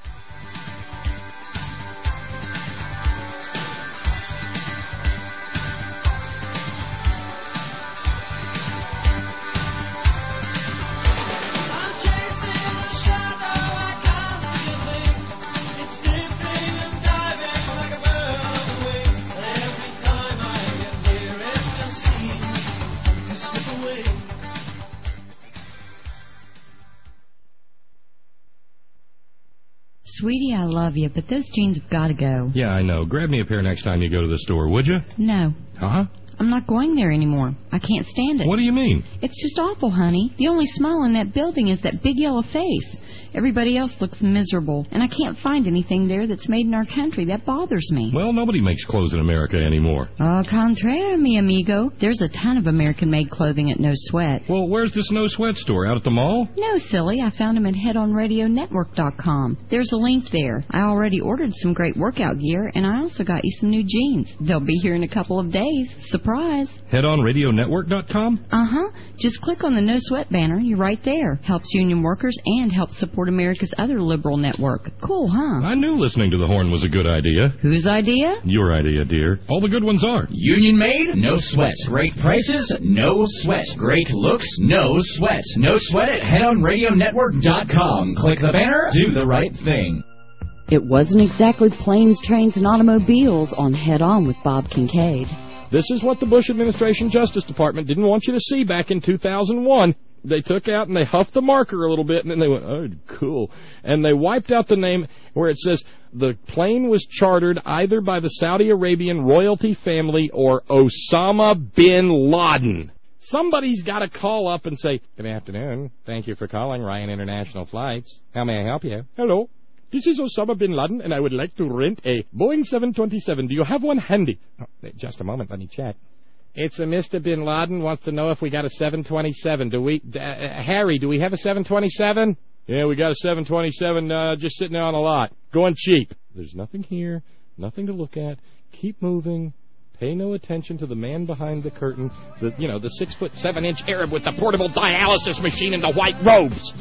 S7: Sweetie, I love you, but those jeans have got to go.
S5: Yeah, I know. Grab me a pair next time you go to the store, would you?
S7: No.
S5: Huh?
S7: I'm not going there anymore. I can't stand it.
S5: What do you mean?
S7: It's just awful, honey. The only smile in that building is that big yellow face. Everybody else looks miserable, and I can't find anything there that's made in our country. That bothers me.
S5: Well, nobody makes clothes in America anymore.
S7: Au contraire, mi amigo. There's a ton of American-made clothing at No Sweat.
S5: Well, where's this No Sweat store? Out at the mall?
S7: No, silly. I found them at head on radio network dot com. There's a link there. I already ordered some great workout gear, and I also got you some new jeans. They'll be here in a couple of days. Surprise.
S5: head on radio network dot com?
S7: Uh-huh. Just click on the No Sweat banner. You're right there. Helps union workers and helps support America's other liberal network. Cool, huh?
S5: I knew listening to the Horn was a good idea.
S7: Whose idea?
S5: Your idea, dear. All the good ones are.
S8: Union made, no sweat. Great prices, no sweat. Great looks, no sweat. No sweat at head on radio network dot com. Click the banner, do the right thing.
S6: It wasn't exactly planes, trains, and automobiles on Head On with Bob Kincaid.
S5: This is what the Bush administration Justice Department didn't want you to see back in two thousand one. They took out and they huffed the marker a little bit, and then they went, oh, cool. And they wiped out the name where it says the plane was chartered either by the Saudi Arabian royalty family or Osama bin Laden. Somebody's got to call up and say, good afternoon. Thank you for calling Ryan International Flights. How may I help you? Hello. This is Osama bin Laden, and I would like to rent a Boeing seven twenty-seven. Do you have one handy? Oh, just a moment. Let me check. It's a Mister Bin Laden wants to know if we got a seven twenty-seven. Do we, uh, Harry, do we have a seven twenty-seven? Yeah, we got a seven twenty-seven uh, just sitting there on the lot. Going cheap. There's nothing here, nothing to look at. Keep moving. Pay no attention to the man behind the curtain, the, you know, the six foot seven inch Arab with the portable dialysis machine and the white robes.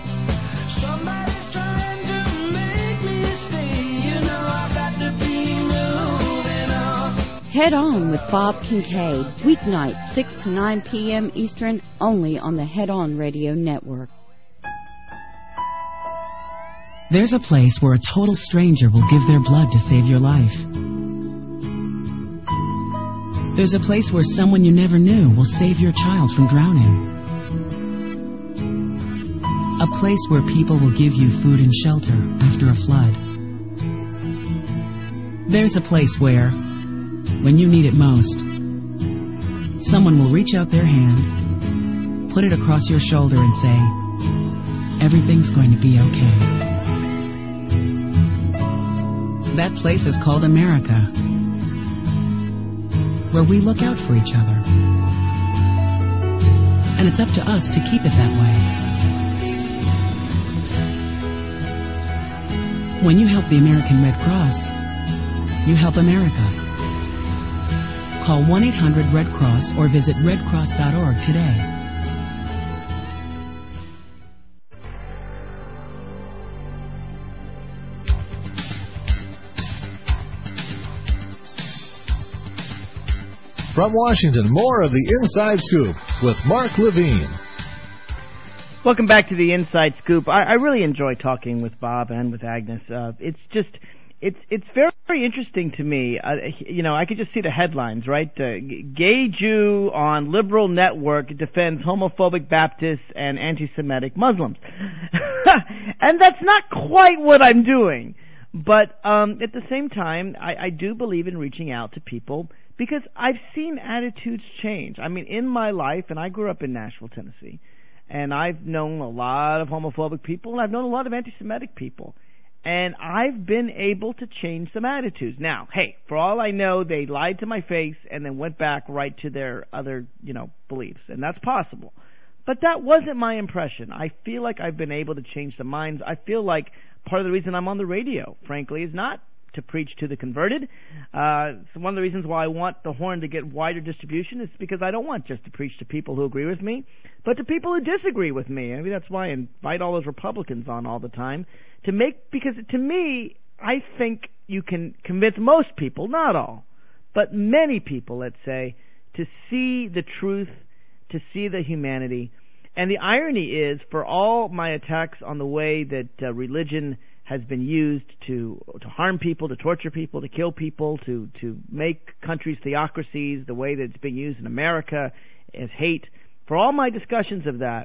S9: Somebody's trying to make me stay. You know I've got to be moving on.
S6: Head On with Bob Kincaid, weeknights six to nine p.m. Eastern, only on the Head On Radio Network.
S10: There's a place where a total stranger will give their blood to save your life. There's a place where someone you never knew will save your child from drowning. A place where people will give you food and shelter after a flood. There's a place where, when you need it most, someone will reach out their hand, put it across your shoulder and say, everything's going to be okay. That place is called America, where we look out for each other. And it's up to us to keep it that way. When you help the American Red Cross, you help America. Call one eight hundred red cross or visit red cross dot org today.
S3: From Washington, more of the Inside Scoop with Mark Levine.
S4: Welcome back to the Inside Scoop. I, I really enjoy talking with Bob and with Agnes. Uh, it's just, it's it's very, very interesting to me. Uh, you know, I could just see the headlines, right? Uh, gay Jew on liberal network defends homophobic Baptists and anti-Semitic Muslims. And that's not quite what I'm doing. But um, at the same time, I, I do believe in reaching out to people because I've seen attitudes change. I mean, in my life, and I grew up in Nashville, Tennessee, and I've known a lot of homophobic people, and I've known a lot of anti-Semitic people. And I've been able to change some attitudes. Now, hey, for all I know, they lied to my face and then went back right to their other, you know, beliefs. And that's possible. But that wasn't my impression. I feel like I've been able to change the minds. I feel like part of the reason I'm on the radio, frankly, is not to preach to the converted. Uh, so one of the reasons why I want the horn to get wider distribution is because I don't want just to preach to people who agree with me, but to people who disagree with me. I mean, that's why I invite all those Republicans on all the time to make, because to me, I think you can convince most people, not all, but many people, let's say, to see the truth, to see the humanity. And the irony is, for all my attacks on the way that uh, religion has been used to to harm people, to torture people, to kill people, to, to make countries theocracies, the way that it's being used in America as hate, for all my discussions of that,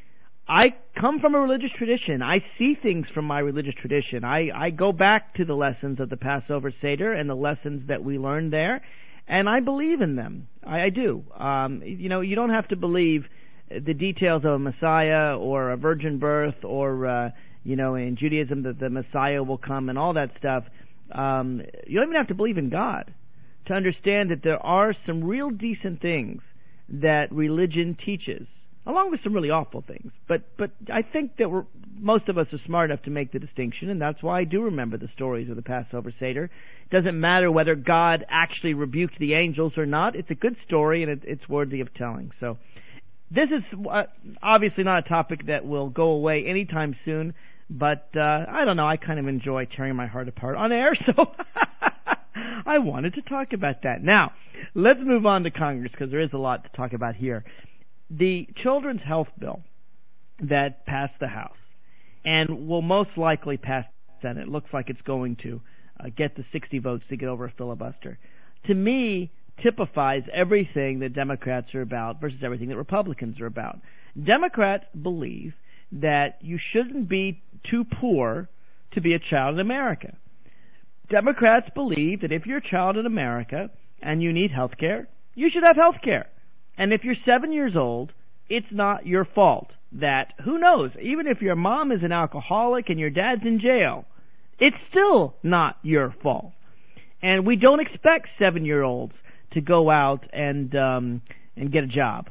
S4: I come from a religious tradition. I see things from my religious tradition. I, I go back to the lessons of the Passover Seder and the lessons that we learned there, and I believe in them. I, I do. Um, you know, you don't have to believe the details of a Messiah or a virgin birth or, uh, you know, in Judaism that the Messiah will come and all that stuff. Um, you don't even have to believe in God to understand that there are some real decent things that religion teaches, along with some really awful things. But but I think that we're, most of us are smart enough to make the distinction, and that's why I do remember the stories of the Passover Seder. It doesn't matter whether God actually rebuked the angels or not. It's a good story, and it, it's worthy of telling. So this is uh, obviously not a topic that will go away anytime soon, but uh, I don't know, I kind of enjoy tearing my heart apart on air, so I wanted to talk about that. Now, let's move on to Congress, because there is a lot to talk about here. The Children's Health Bill that passed the House and will most likely pass the Senate, it looks like it's going to uh, get the sixty votes to get over a filibuster, to me typifies everything that Democrats are about versus everything that Republicans are about. Democrats believe that you shouldn't be too poor to be a child in America. Democrats believe that if you're a child in America and you need health care, you should have health care. And if you're seven years old, it's not your fault. That, who knows, even if your mom is an alcoholic and your dad's in jail, it's still not your fault. And we don't expect seven-year-olds to go out and um, and get a job.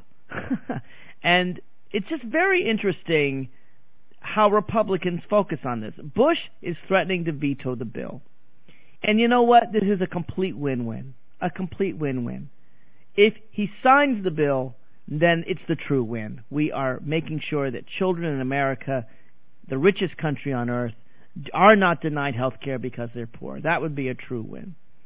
S4: And it's just very interesting how Republicans focus on this. Bush is threatening to veto the bill. And you know what? This is a complete win-win. A complete win-win. If he signs the bill, then it's the true win. We are making sure that children in America, the richest country on earth, are not denied health care because they're poor. That would be a true win.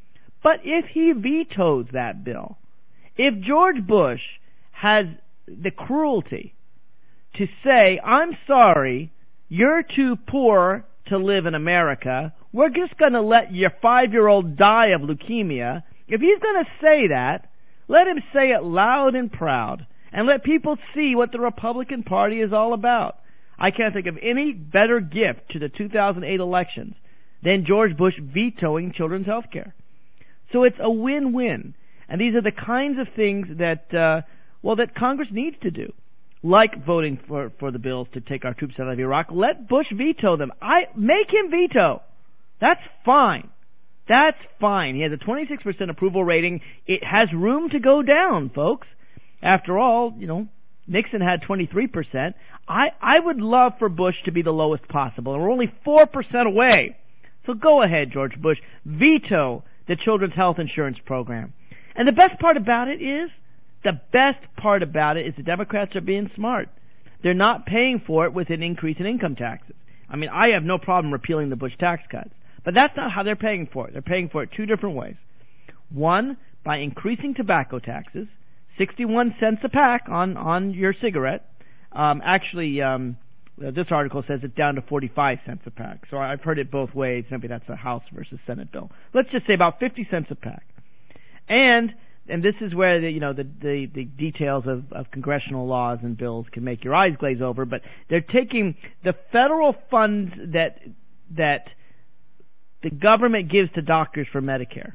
S4: But if he vetoes that bill, if George Bush has the cruelty to say, I'm sorry, you're too poor to live in America, we're just going to let your five-year-old die of leukemia, if he's going to say that, let him say it loud and proud, and let people see what the Republican Party is all about. I can't think of any better gift to the two thousand eight elections than George Bush vetoing children's health care. So it's a win-win. And these are the kinds of things that, uh, well, that Congress needs to do, like voting for, for the bills to take our troops out of Iraq. Let Bush veto them. I make him veto. That's fine. That's fine. He has a twenty-six percent approval rating. It has room to go down, folks. After all, you know, Nixon had twenty-three percent. I, I would love for Bush to be the lowest possible, and we're only four percent away. So go ahead, George Bush. Veto the children's health insurance program. And the best part about it is, the best part about it is the Democrats are being smart. They're not paying for it with an increase in income taxes. I mean, I have no problem repealing the Bush tax cuts. But that's not how they're paying for it. They're paying for it two different ways. One, by increasing tobacco taxes, sixty-one cents a pack on, on your cigarette. Um, actually, um, this article says it's down to forty-five cents a pack. So I've heard it both ways. Maybe that's a House versus Senate bill. Let's just say about fifty cents a pack. And and this is where the, you know the, the, the details of, of congressional laws and bills can make your eyes glaze over. But they're taking the federal funds that that the government gives to doctors for Medicare,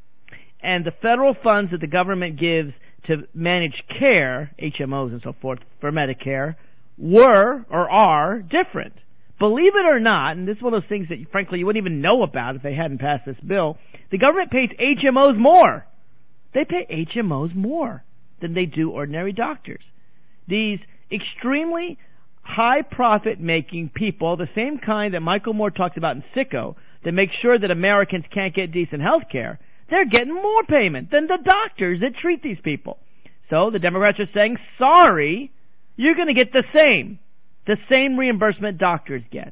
S4: and the federal funds that the government gives to manage care, H M Os and so forth, for Medicare, were or are different. Believe it or not, and this is one of those things that, frankly, you wouldn't even know about if they hadn't passed this bill, the government pays H M Os more. They pay H M Os more than they do ordinary doctors. These extremely high profit-making people, the same kind that Michael Moore talks about in Sicko, that make sure that Americans can't get decent health care, they're getting more payment than the doctors that treat these people. So the Democrats are saying, sorry, you're going to get the same, the same reimbursement doctors get.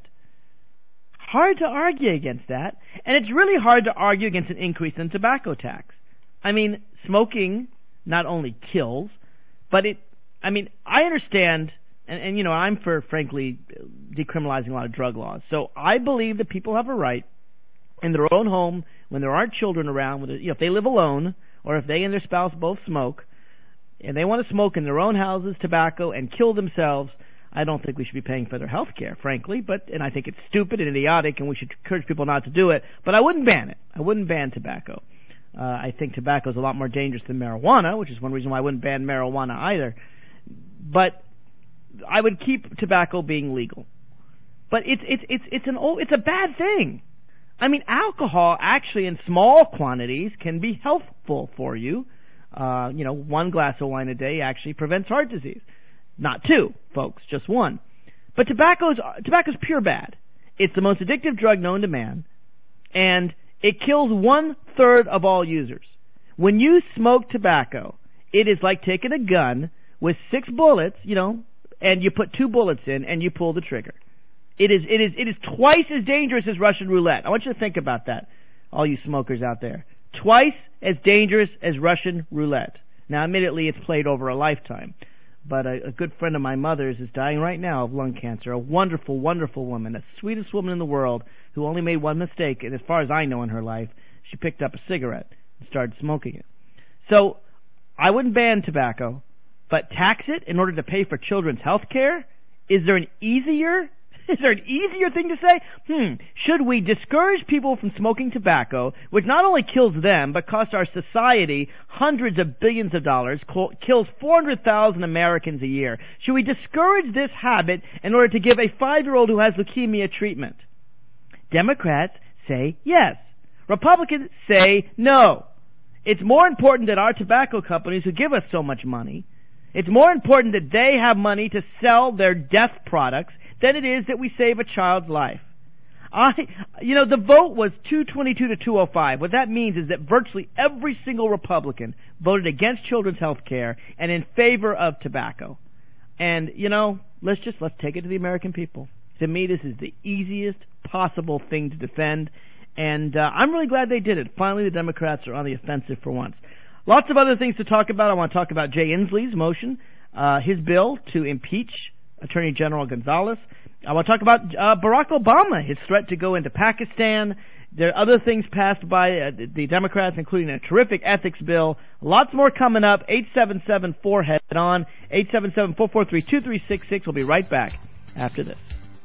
S4: Hard to argue against that, and it's really hard to argue against an increase in tobacco tax. I mean, smoking not only kills, but it, I mean, I understand, and, and you know, I'm for, frankly, decriminalizing a lot of drug laws. So I believe that people have a right in their own home, when there aren't children around, with, you know, if they live alone, or if they and their spouse both smoke, and they want to smoke in their own houses tobacco and kill themselves, I don't think we should be paying for their health care, frankly, but, and I think it's stupid and idiotic, and we should encourage people not to do it, but I wouldn't ban it. I wouldn't ban tobacco. Uh, I think tobacco is a lot more dangerous than marijuana, which is one reason why I wouldn't ban marijuana either. But I would keep tobacco being legal. But it's it's it's it's an old, it's a bad thing. I mean, alcohol actually in small quantities can be healthful for you. Uh, you know, one glass of wine a day actually prevents heart disease. Not two, folks, just one. But tobacco's tobacco's pure bad. It's the most addictive drug known to man, and it kills one-third of all users. When you smoke tobacco, it is like taking a gun with six bullets, you know, and you put two bullets in and you pull the trigger. It is it is it is twice as dangerous as Russian roulette. I want you to think about that, all you smokers out there. Twice as dangerous as Russian roulette. Now, admittedly, it's played over a lifetime. But a, a good friend of my mother's is dying right now of lung cancer. A wonderful, wonderful woman, the sweetest woman in the world, who only made one mistake, and as far as I know in her life, she picked up a cigarette and started smoking it. So, I wouldn't ban tobacco, but tax it in order to pay for children's health care? Is there an easier Is there an easier thing to say? Hmm, should we discourage people from smoking tobacco, which not only kills them, but costs our society hundreds of billions of dollars, kills four hundred thousand Americans a year? Should we discourage this habit in order to give a five-year-old who has leukemia treatment? Democrats say yes. Republicans say no. It's more important that our tobacco companies who give us so much money, it's more important that they have money to sell their death products than it is that we save a child's life. I, you know, the vote was two twenty-two to two oh five. What that means is that virtually every single Republican voted against children's health care and in favor of tobacco. And, you know, let's just, let's take it to the American people. To me, this is the easiest possible thing to defend. And uh, I'm really glad they did it. Finally, the Democrats are on the offensive for once. Lots of other things to talk about. I want to talk about Jay Inslee's motion, uh, his bill to impeach Attorney General Gonzalez. I want to talk about uh, Barack Obama, his threat to go into Pakistan. There are other things passed by uh, the Democrats, including a terrific ethics bill. Lots more coming up. eight seven seven four head on. eight seven seven, four four three, two three six six. We'll be right back after this.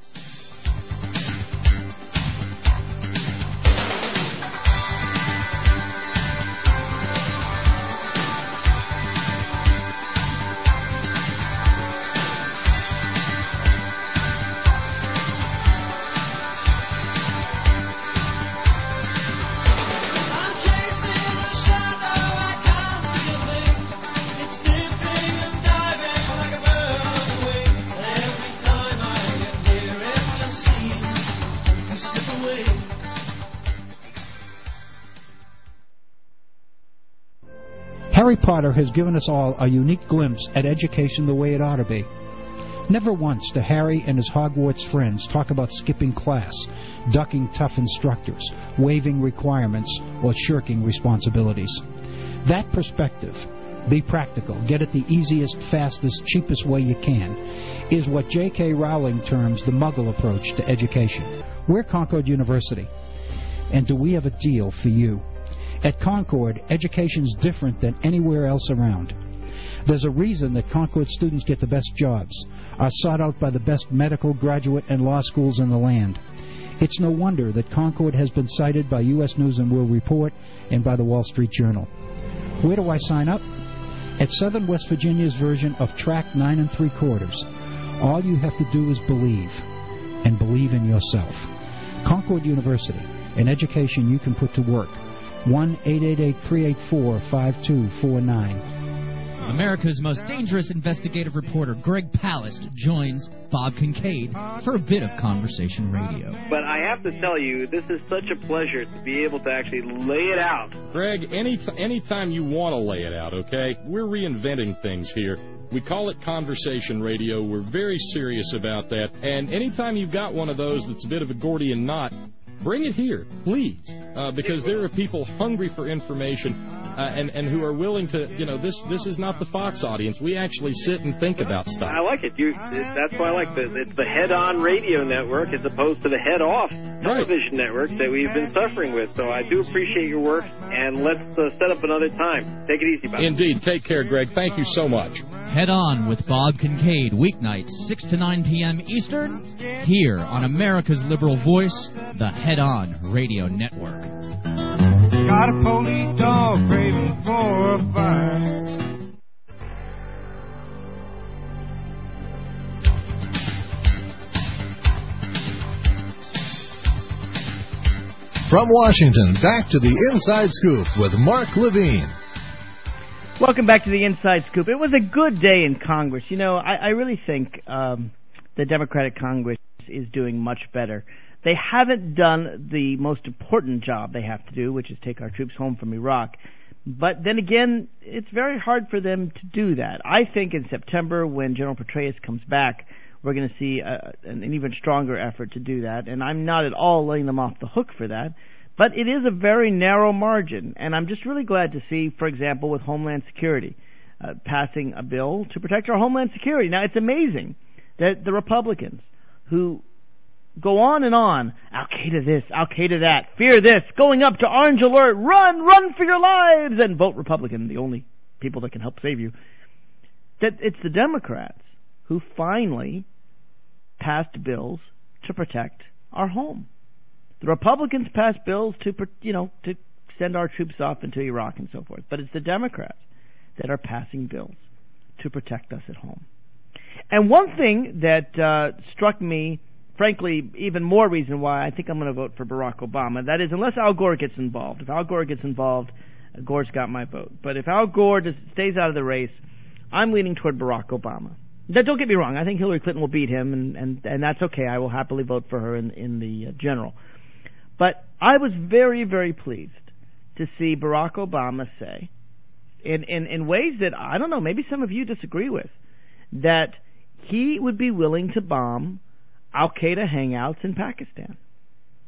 S11: Harry Potter has given us all a unique glimpse at education the way it ought to be. Never once do Harry and his Hogwarts friends talk about skipping class, ducking tough instructors, waiving requirements, or shirking responsibilities. That perspective, be practical, get it the easiest, fastest, cheapest way you can, is what J K Rowling terms the Muggle approach to education. We're Concord University, and do we have a deal for you? At Concord, education's different than anywhere else around. There's a reason that Concord students get the best jobs, are sought out by the best medical, graduate, and law schools in the land. It's no wonder that Concord has been cited by U S News and World Report and by the Wall Street Journal. Where do I sign up? At Southern West Virginia's version of Track nine and three quarters. All you have to do is believe, and believe in yourself. Concord University, an education you can put to work. one eight eight eight, three eight four, five two four nine.
S12: America's most dangerous investigative reporter, Greg Palast, joins Bob Kincaid for a bit of Conversation Radio.
S13: But I have to tell you, this is such a pleasure to be able to actually lay it out.
S5: Greg, any t- anytime you want to lay it out, okay? We're reinventing things here. We call it Conversation Radio. We're very serious about that. And anytime you've got one of those that's a bit of a Gordian knot, bring it here, please, uh, because there are people hungry for information uh, and, and who are willing to, you know, this this is not the Fox audience. We actually sit and think about stuff.
S13: I like it. You, it that's why I like this. It's the head-on radio network as opposed to the head-off television right. network that we've been suffering with. So I do appreciate your work, and let's uh, set up another time. Take it easy, Bob.
S5: Indeed. Take care, Greg. Thank you so much.
S12: Head On with Bob Kincaid, weeknights, six to nine p.m. Eastern, here on America's Liberal Voice, the Head On Radio Network.
S9: Got a police dog craving for a fight.
S3: From Washington, back to the Inside Scoop with Mark Levine.
S4: Welcome back to the Inside Scoop. It was a good day in Congress. You know, I, I really think um, the Democratic Congress is doing much better. They haven't done the most important job they have to do, which is take our troops home from Iraq. But then again, it's very hard for them to do that. I think in September, when General Petraeus comes back, we're going to see a, an, an even stronger effort to do that. And I'm not at all letting them off the hook for that. But it is a very narrow margin, and I'm just really glad to see, for example, with Homeland Security, uh, passing a bill to protect our Homeland Security. Now, it's amazing that the Republicans who go on and on, Al-Qaeda this, Al-Qaeda that, fear this, going up to orange alert, run, run for your lives, and vote Republican, the only people that can help save you, that it's the Democrats who finally passed bills to protect our home. The Republicans passed bills to, you know, to send our troops off into Iraq and so forth. But it's the Democrats that are passing bills to protect us at home. And one thing that uh, struck me, frankly, even more reason why I think I'm going to vote for Barack Obama, that is, unless Al Gore gets involved. If Al Gore gets involved, uh, Gore's got my vote. But if Al Gore just stays out of the race, I'm leaning toward Barack Obama. Now, don't get me wrong. I think Hillary Clinton will beat him, and, and, and that's okay. I will happily vote for her in, in the uh, general. But I was very, very pleased to see Barack Obama say, in, in, in ways that, I don't know, maybe some of you disagree with, that he would be willing to bomb Al-Qaeda hangouts in Pakistan.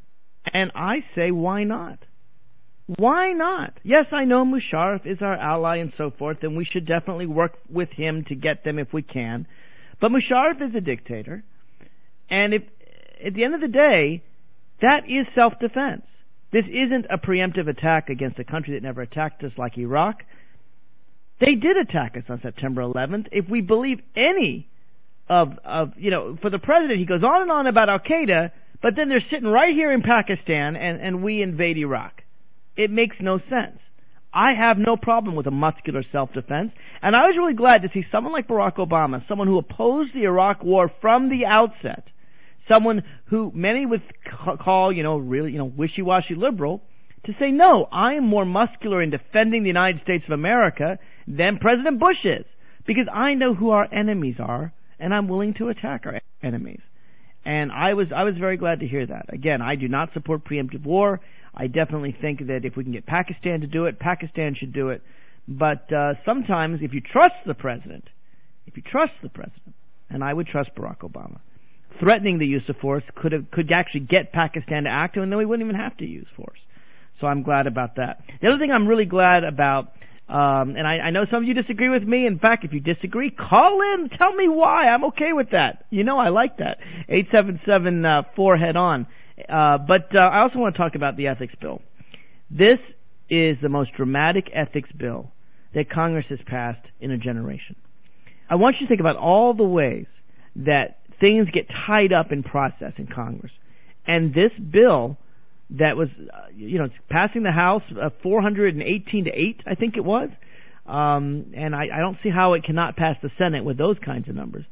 S4: And I say, why not? Why not? Yes, I know Musharraf is our ally and so forth, and we should definitely work with him to get them if we can. But Musharraf is a dictator, and if at the end of the day, that is self-defense. This isn't a preemptive attack against a country that never attacked us like Iraq. They did attack us on September eleventh. If we believe any of, of you know, for the president, he goes on and on about Al-Qaeda, but then they're sitting right here in Pakistan and, and we invade Iraq. It makes no sense. I have no problem with a muscular self-defense, and I was really glad to see someone like Barack Obama, someone who opposed the Iraq war from the outset, someone who many would call, you know, really, you know, wishy-washy liberal, to say, no, I am more muscular in defending the United States of America than President Bush is, because I know who our enemies are, and I'm willing to attack our enemies. And I was I was very glad to hear that. Again, I do not support preemptive war. I definitely think that if we can get Pakistan to do it, Pakistan should do it. But uh, sometimes, if you trust the president, if you trust the president, and I would trust Barack Obama, threatening the use of force could have, could actually get Pakistan to act, and then we wouldn't even have to use force. So I'm glad about that. The other thing I'm really glad about, um, and I, I know some of you disagree with me. In fact, if you disagree, call in. Tell me why. I'm okay with that. You know I like that. eight seven seven four head on. Uh, but uh, I also want to talk about the ethics bill. This is the most dramatic ethics bill that Congress has passed in a generation. I want you to think about all the ways that things get tied up in process in Congress. And this bill that was, uh, you know, passing the House uh, four hundred eighteen to eight, I think it was. Um, and I, I don't see how it cannot pass the Senate with those kinds of numbers.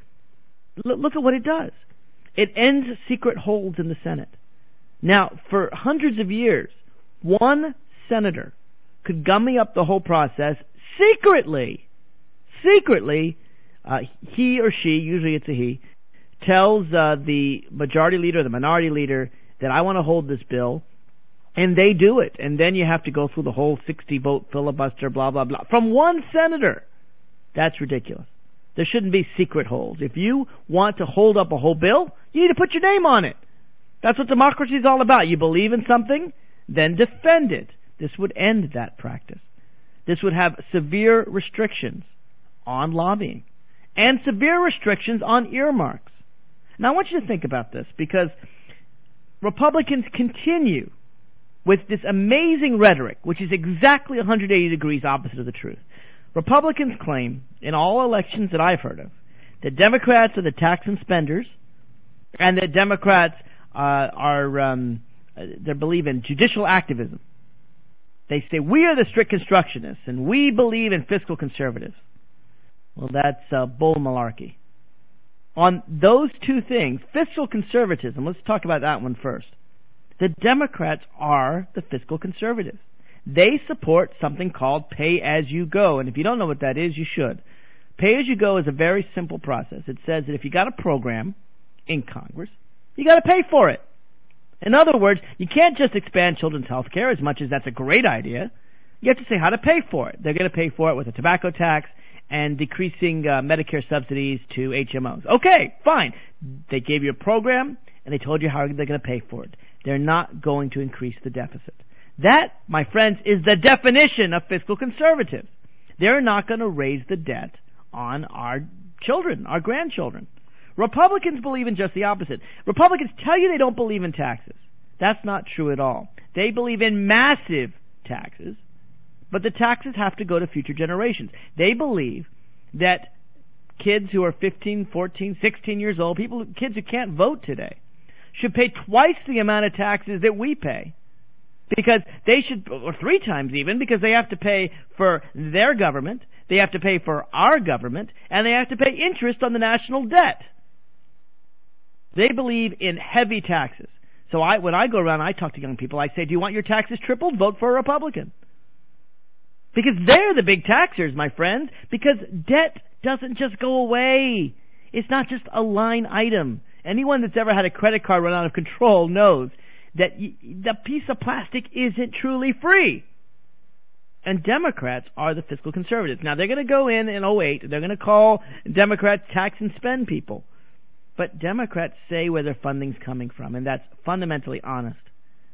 S4: L- look at what it does. It ends secret holds in the Senate. Now, for hundreds of years, one senator could gummy up the whole process secretly. Secretly, uh, he or she, usually it's a he, tells uh, the majority leader or the minority leader that I want to hold this bill, and they do it. And then you have to go through the whole sixty-vote filibuster, blah, blah, blah. From one senator. That's ridiculous. There shouldn't be secret holds. If you want to hold up a whole bill, you need to put your name on it. That's what democracy is all about. You believe in something, then defend it. This would end that practice. This would have severe restrictions on lobbying and severe restrictions on earmarks. Now, I want you to think about this, because Republicans continue with this amazing rhetoric, which is exactly one hundred eighty degrees opposite of the truth. Republicans claim, in all elections that I've heard of, that Democrats are the tax and spenders, and that Democrats uh, are, um, they believe in judicial activism. They say, we are the strict constructionists, and we believe in fiscal conservatives. Well, that's uh, bull malarkey. On those two things, fiscal conservatism, let's talk about that one first. The Democrats are the fiscal conservatives. They support something called pay-as-you-go, and if you don't know what that is, you should. Pay-as-you-go is a very simple process. It says that if you got a program in Congress, you got to pay for it. In other words, you can't just expand children's health care, as much as that's a great idea. You have to say how to pay for it. They're going to pay for it with a tobacco tax and decreasing uh, Medicare subsidies to H M Os. Okay, fine. They gave you a program, and they told you how they're going to pay for it. They're not going to increase the deficit. That, my friends, is the definition of fiscal conservatives. They're not going to raise the debt on our children, our grandchildren. Republicans believe in just the opposite. Republicans tell you they don't believe in taxes. That's not true at all. They believe in massive taxes, but the taxes have to go to future generations. They believe that kids who are fifteen, fourteen, sixteen years old, people, kids who can't vote today, should pay twice the amount of taxes that we pay. Because they should, or three times even, because they have to pay for their government, they have to pay for our government, and they have to pay interest on the national debt. They believe in heavy taxes. So I, when I go around, I talk to young people, I say, do you want your taxes tripled? Vote for a Republican. Because they're the big taxers, my friends, because debt doesn't just go away. It's not just a line item. Anyone that's ever had a credit card run out of control knows that the piece of plastic isn't truly free. And Democrats are the fiscal conservatives. Now, they're going to go in in oh eight. They're going to call Democrats tax and spend people. But Democrats say where their funding's coming from, and that's fundamentally honest.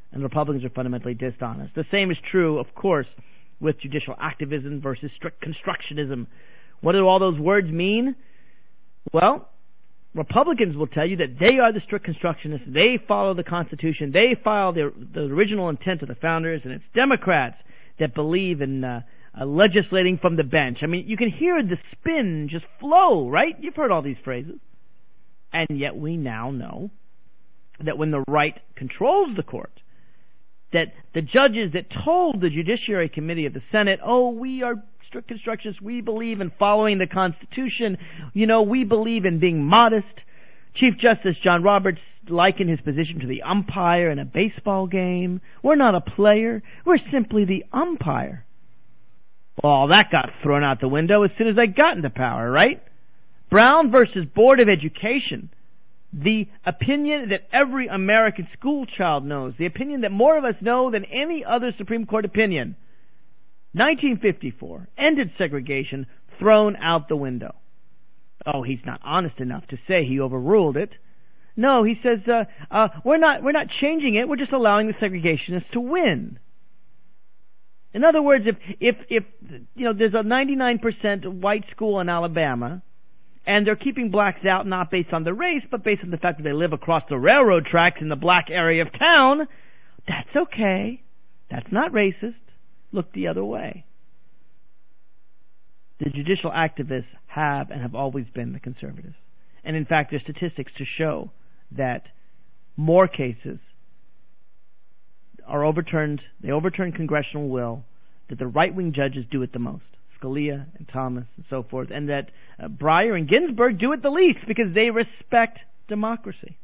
S4: and Republicans are fundamentally dishonest. The same is true, of course, with judicial activism versus strict constructionism. What do all those words mean? Well, Republicans will tell you that they are the strict constructionists. They follow the Constitution. They follow the, the original intent of the founders. And it's Democrats that believe in uh, uh, legislating from the bench. I mean, you can hear the spin just flow, right? You've heard all these phrases. And yet we now know that when the right controls the court, that the judges that told the Judiciary Committee of the Senate, oh, we are strict constructionists, we believe in following the Constitution, you know, we believe in being modest. Chief Justice John Roberts likened his position to the umpire in a baseball game. We're not a player, we're simply the umpire. Well, that got thrown out the window as soon as they got into power, right? Brown versus Board of Education. The opinion that every American school child knows. The opinion that more of us know than any other Supreme Court opinion. nineteen fifty-four. Ended segregation. Thrown out the window. Oh, he's not honest enough to say he overruled it. No, he says, uh, uh, we're not, we're not changing it. We're just allowing the segregationists to win. In other words, if, if, if, you know, there's a ninety-nine percent white school in Alabama, and they're keeping blacks out not based on their race, but based on the fact that they live across the railroad tracks in the black area of town, that's okay. That's not racist. Look the other way. The judicial activists have and have always been the conservatives. And in fact, there's statistics to show that more cases are overturned, they overturn congressional will, that the right-wing judges do it the most. Scalia and Thomas and so forth, and that uh, Breyer and Ginsburg do it the least because they respect democracy.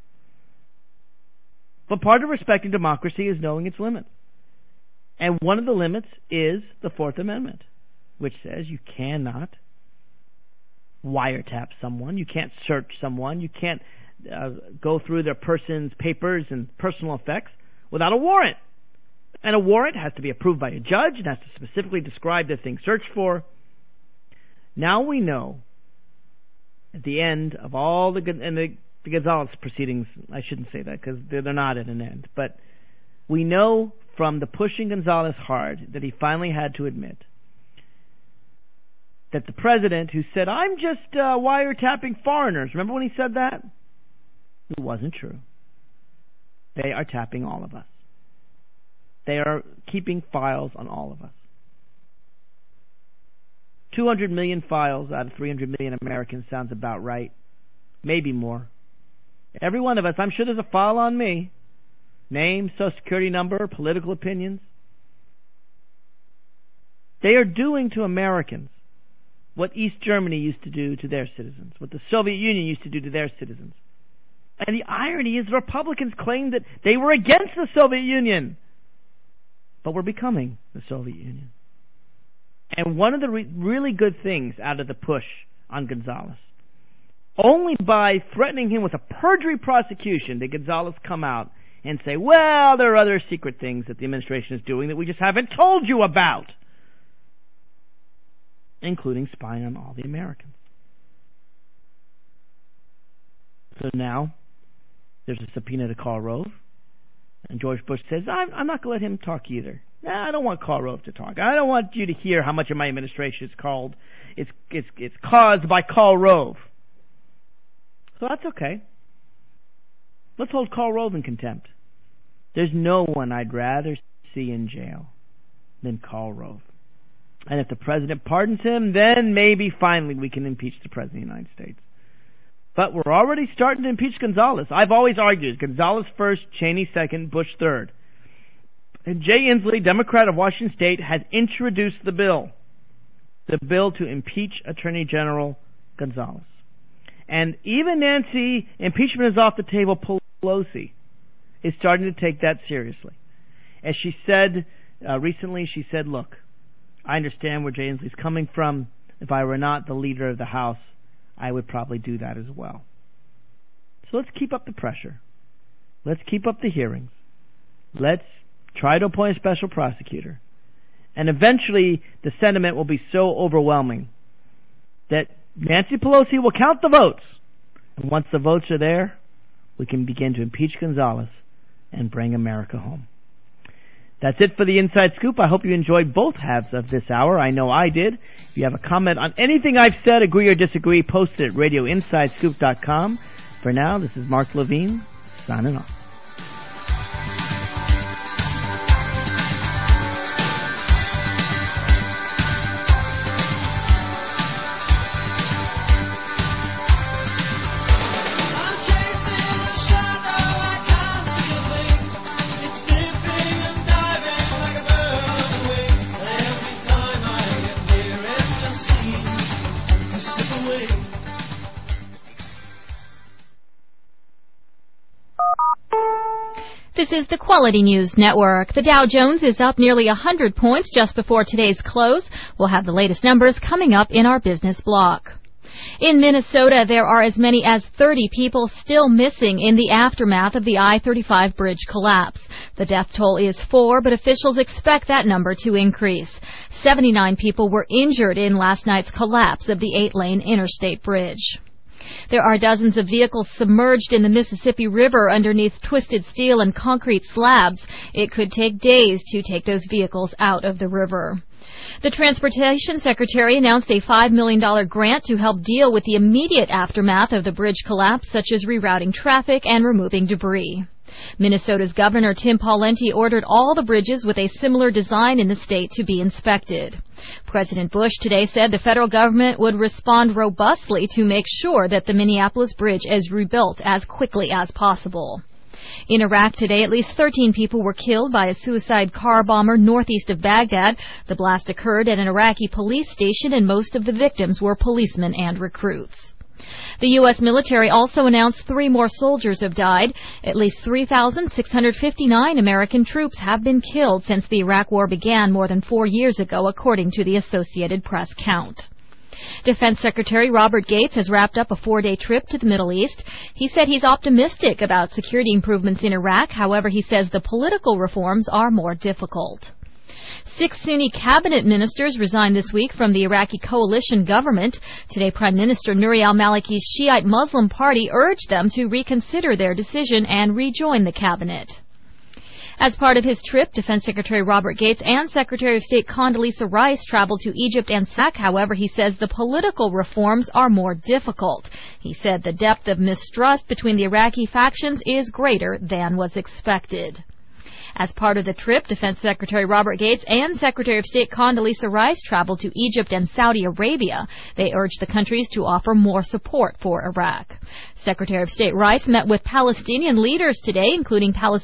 S4: But part of respecting democracy is knowing its limits. And one of the limits is the Fourth Amendment, which says you cannot wiretap someone, you can't search someone, you can't uh, go through their person's papers and personal effects without a warrant. And a warrant has to be approved by a judge and has to specifically describe the thing searched for. Now we know, at the end of all the, and the, the Gonzales proceedings, I shouldn't say that because they're, they're not at an end, but we know from the pushing Gonzales hard that he finally had to admit that the president who said, I'm just uh, wiretapping foreigners, remember when he said that? It wasn't true. They are tapping all of us. They are keeping files on all of us. two hundred million files out of three hundred million Americans sounds about right. Maybe more. Every one of us, I'm sure there's a file on me. Name, social security number, political opinions. They are doing to Americans what East Germany used to do to their citizens, what the Soviet Union used to do to their citizens. And the irony is the Republicans claimed that they were against the Soviet Union. But we're becoming the Soviet Union. And one of the re- really good things out of the push on Gonzales, only by threatening him with a perjury prosecution did Gonzales come out and say, well, there are other secret things that the administration is doing that we just haven't told you about, including spying on all the Americans. So now there's a subpoena to Karl Rove. And George Bush says, I'm, I'm not going to let him talk either. Nah, I don't want Karl Rove to talk. I don't want you to hear how much of my administration is called, it's, it's, it's caused by Karl Rove. So that's okay. Let's hold Karl Rove in contempt. There's no one I'd rather see in jail than Karl Rove. And if the president pardons him, then maybe finally we can impeach the president of the United States. But we're already starting to impeach Gonzales. I've always argued Gonzales first, Cheney second, Bush third. And Jay Inslee, Democrat of Washington State, has introduced the bill. The bill to impeach Attorney General Gonzales. And even Nancy, impeachment is off the table, Pelosi is starting to take that seriously. As she said uh, recently, she said, look, I understand where Jay Inslee's coming from. If I were not the leader of the House, I would probably do that as well. So let's keep up the pressure. Let's keep up the hearings. Let's try to appoint a special prosecutor. And eventually the sentiment will be so overwhelming that Nancy Pelosi will count the votes. And once the votes are there, we can begin to impeach Gonzales and bring America home. That's it for the Inside Scoop. I hope you enjoyed both halves of this hour. I know I did. If you have a comment on anything I've said, agree or disagree, post it at radio inside scoop dot com. For now, this is Mark Levine, signing off.
S14: This is the Quality News Network. The Dow Jones is up nearly one hundred points just before today's close. We'll have the latest numbers coming up in our business block. In Minnesota, there are as many as thirty people still missing in the aftermath of the I thirty-five bridge collapse. The death toll is four, but officials expect that number to increase. seventy-nine people were injured in last night's collapse of the eight-lane interstate bridge. There are dozens of vehicles submerged in the Mississippi River underneath twisted steel and concrete slabs. It could take days to take those vehicles out of the river. The Transportation Secretary announced a five million dollars grant to help deal with the immediate aftermath of the bridge collapse, such as rerouting traffic and removing debris. Minnesota's Governor Tim Pawlenty ordered all the bridges with a similar design in the state to be inspected. President Bush today said the federal government would respond robustly to make sure that the Minneapolis bridge is rebuilt as quickly as possible. In Iraq today, at least thirteen people were killed by a suicide car bomber northeast of Baghdad. The blast occurred at an Iraqi police station, and most of the victims were policemen and recruits. The U S military also announced three more soldiers have died. At least three thousand six hundred fifty-nine American troops have been killed since the Iraq War began more than four years ago, according to the Associated Press count. Defense Secretary Robert Gates has wrapped up a four-day trip to the Middle East. He said he's optimistic about security improvements in Iraq. However, he says the political reforms are more difficult. Six Sunni cabinet ministers resigned this week from the Iraqi coalition government. Today, Prime Minister Nouri al-Maliki's Shiite Muslim party urged them to reconsider their decision and rejoin the cabinet. As part of his trip, Defense Secretary Robert Gates and Secretary of State Condoleezza Rice traveled to Egypt and Sac. However, he says the political reforms are more difficult. He said the depth of mistrust between the Iraqi factions is greater than was expected. As part of the trip, Defense Secretary Robert Gates and Secretary of State Condoleezza Rice traveled to Egypt and Saudi Arabia. They urged the countries to offer more support for Iraq. Secretary of State Rice met with Palestinian leaders today, including Palestinian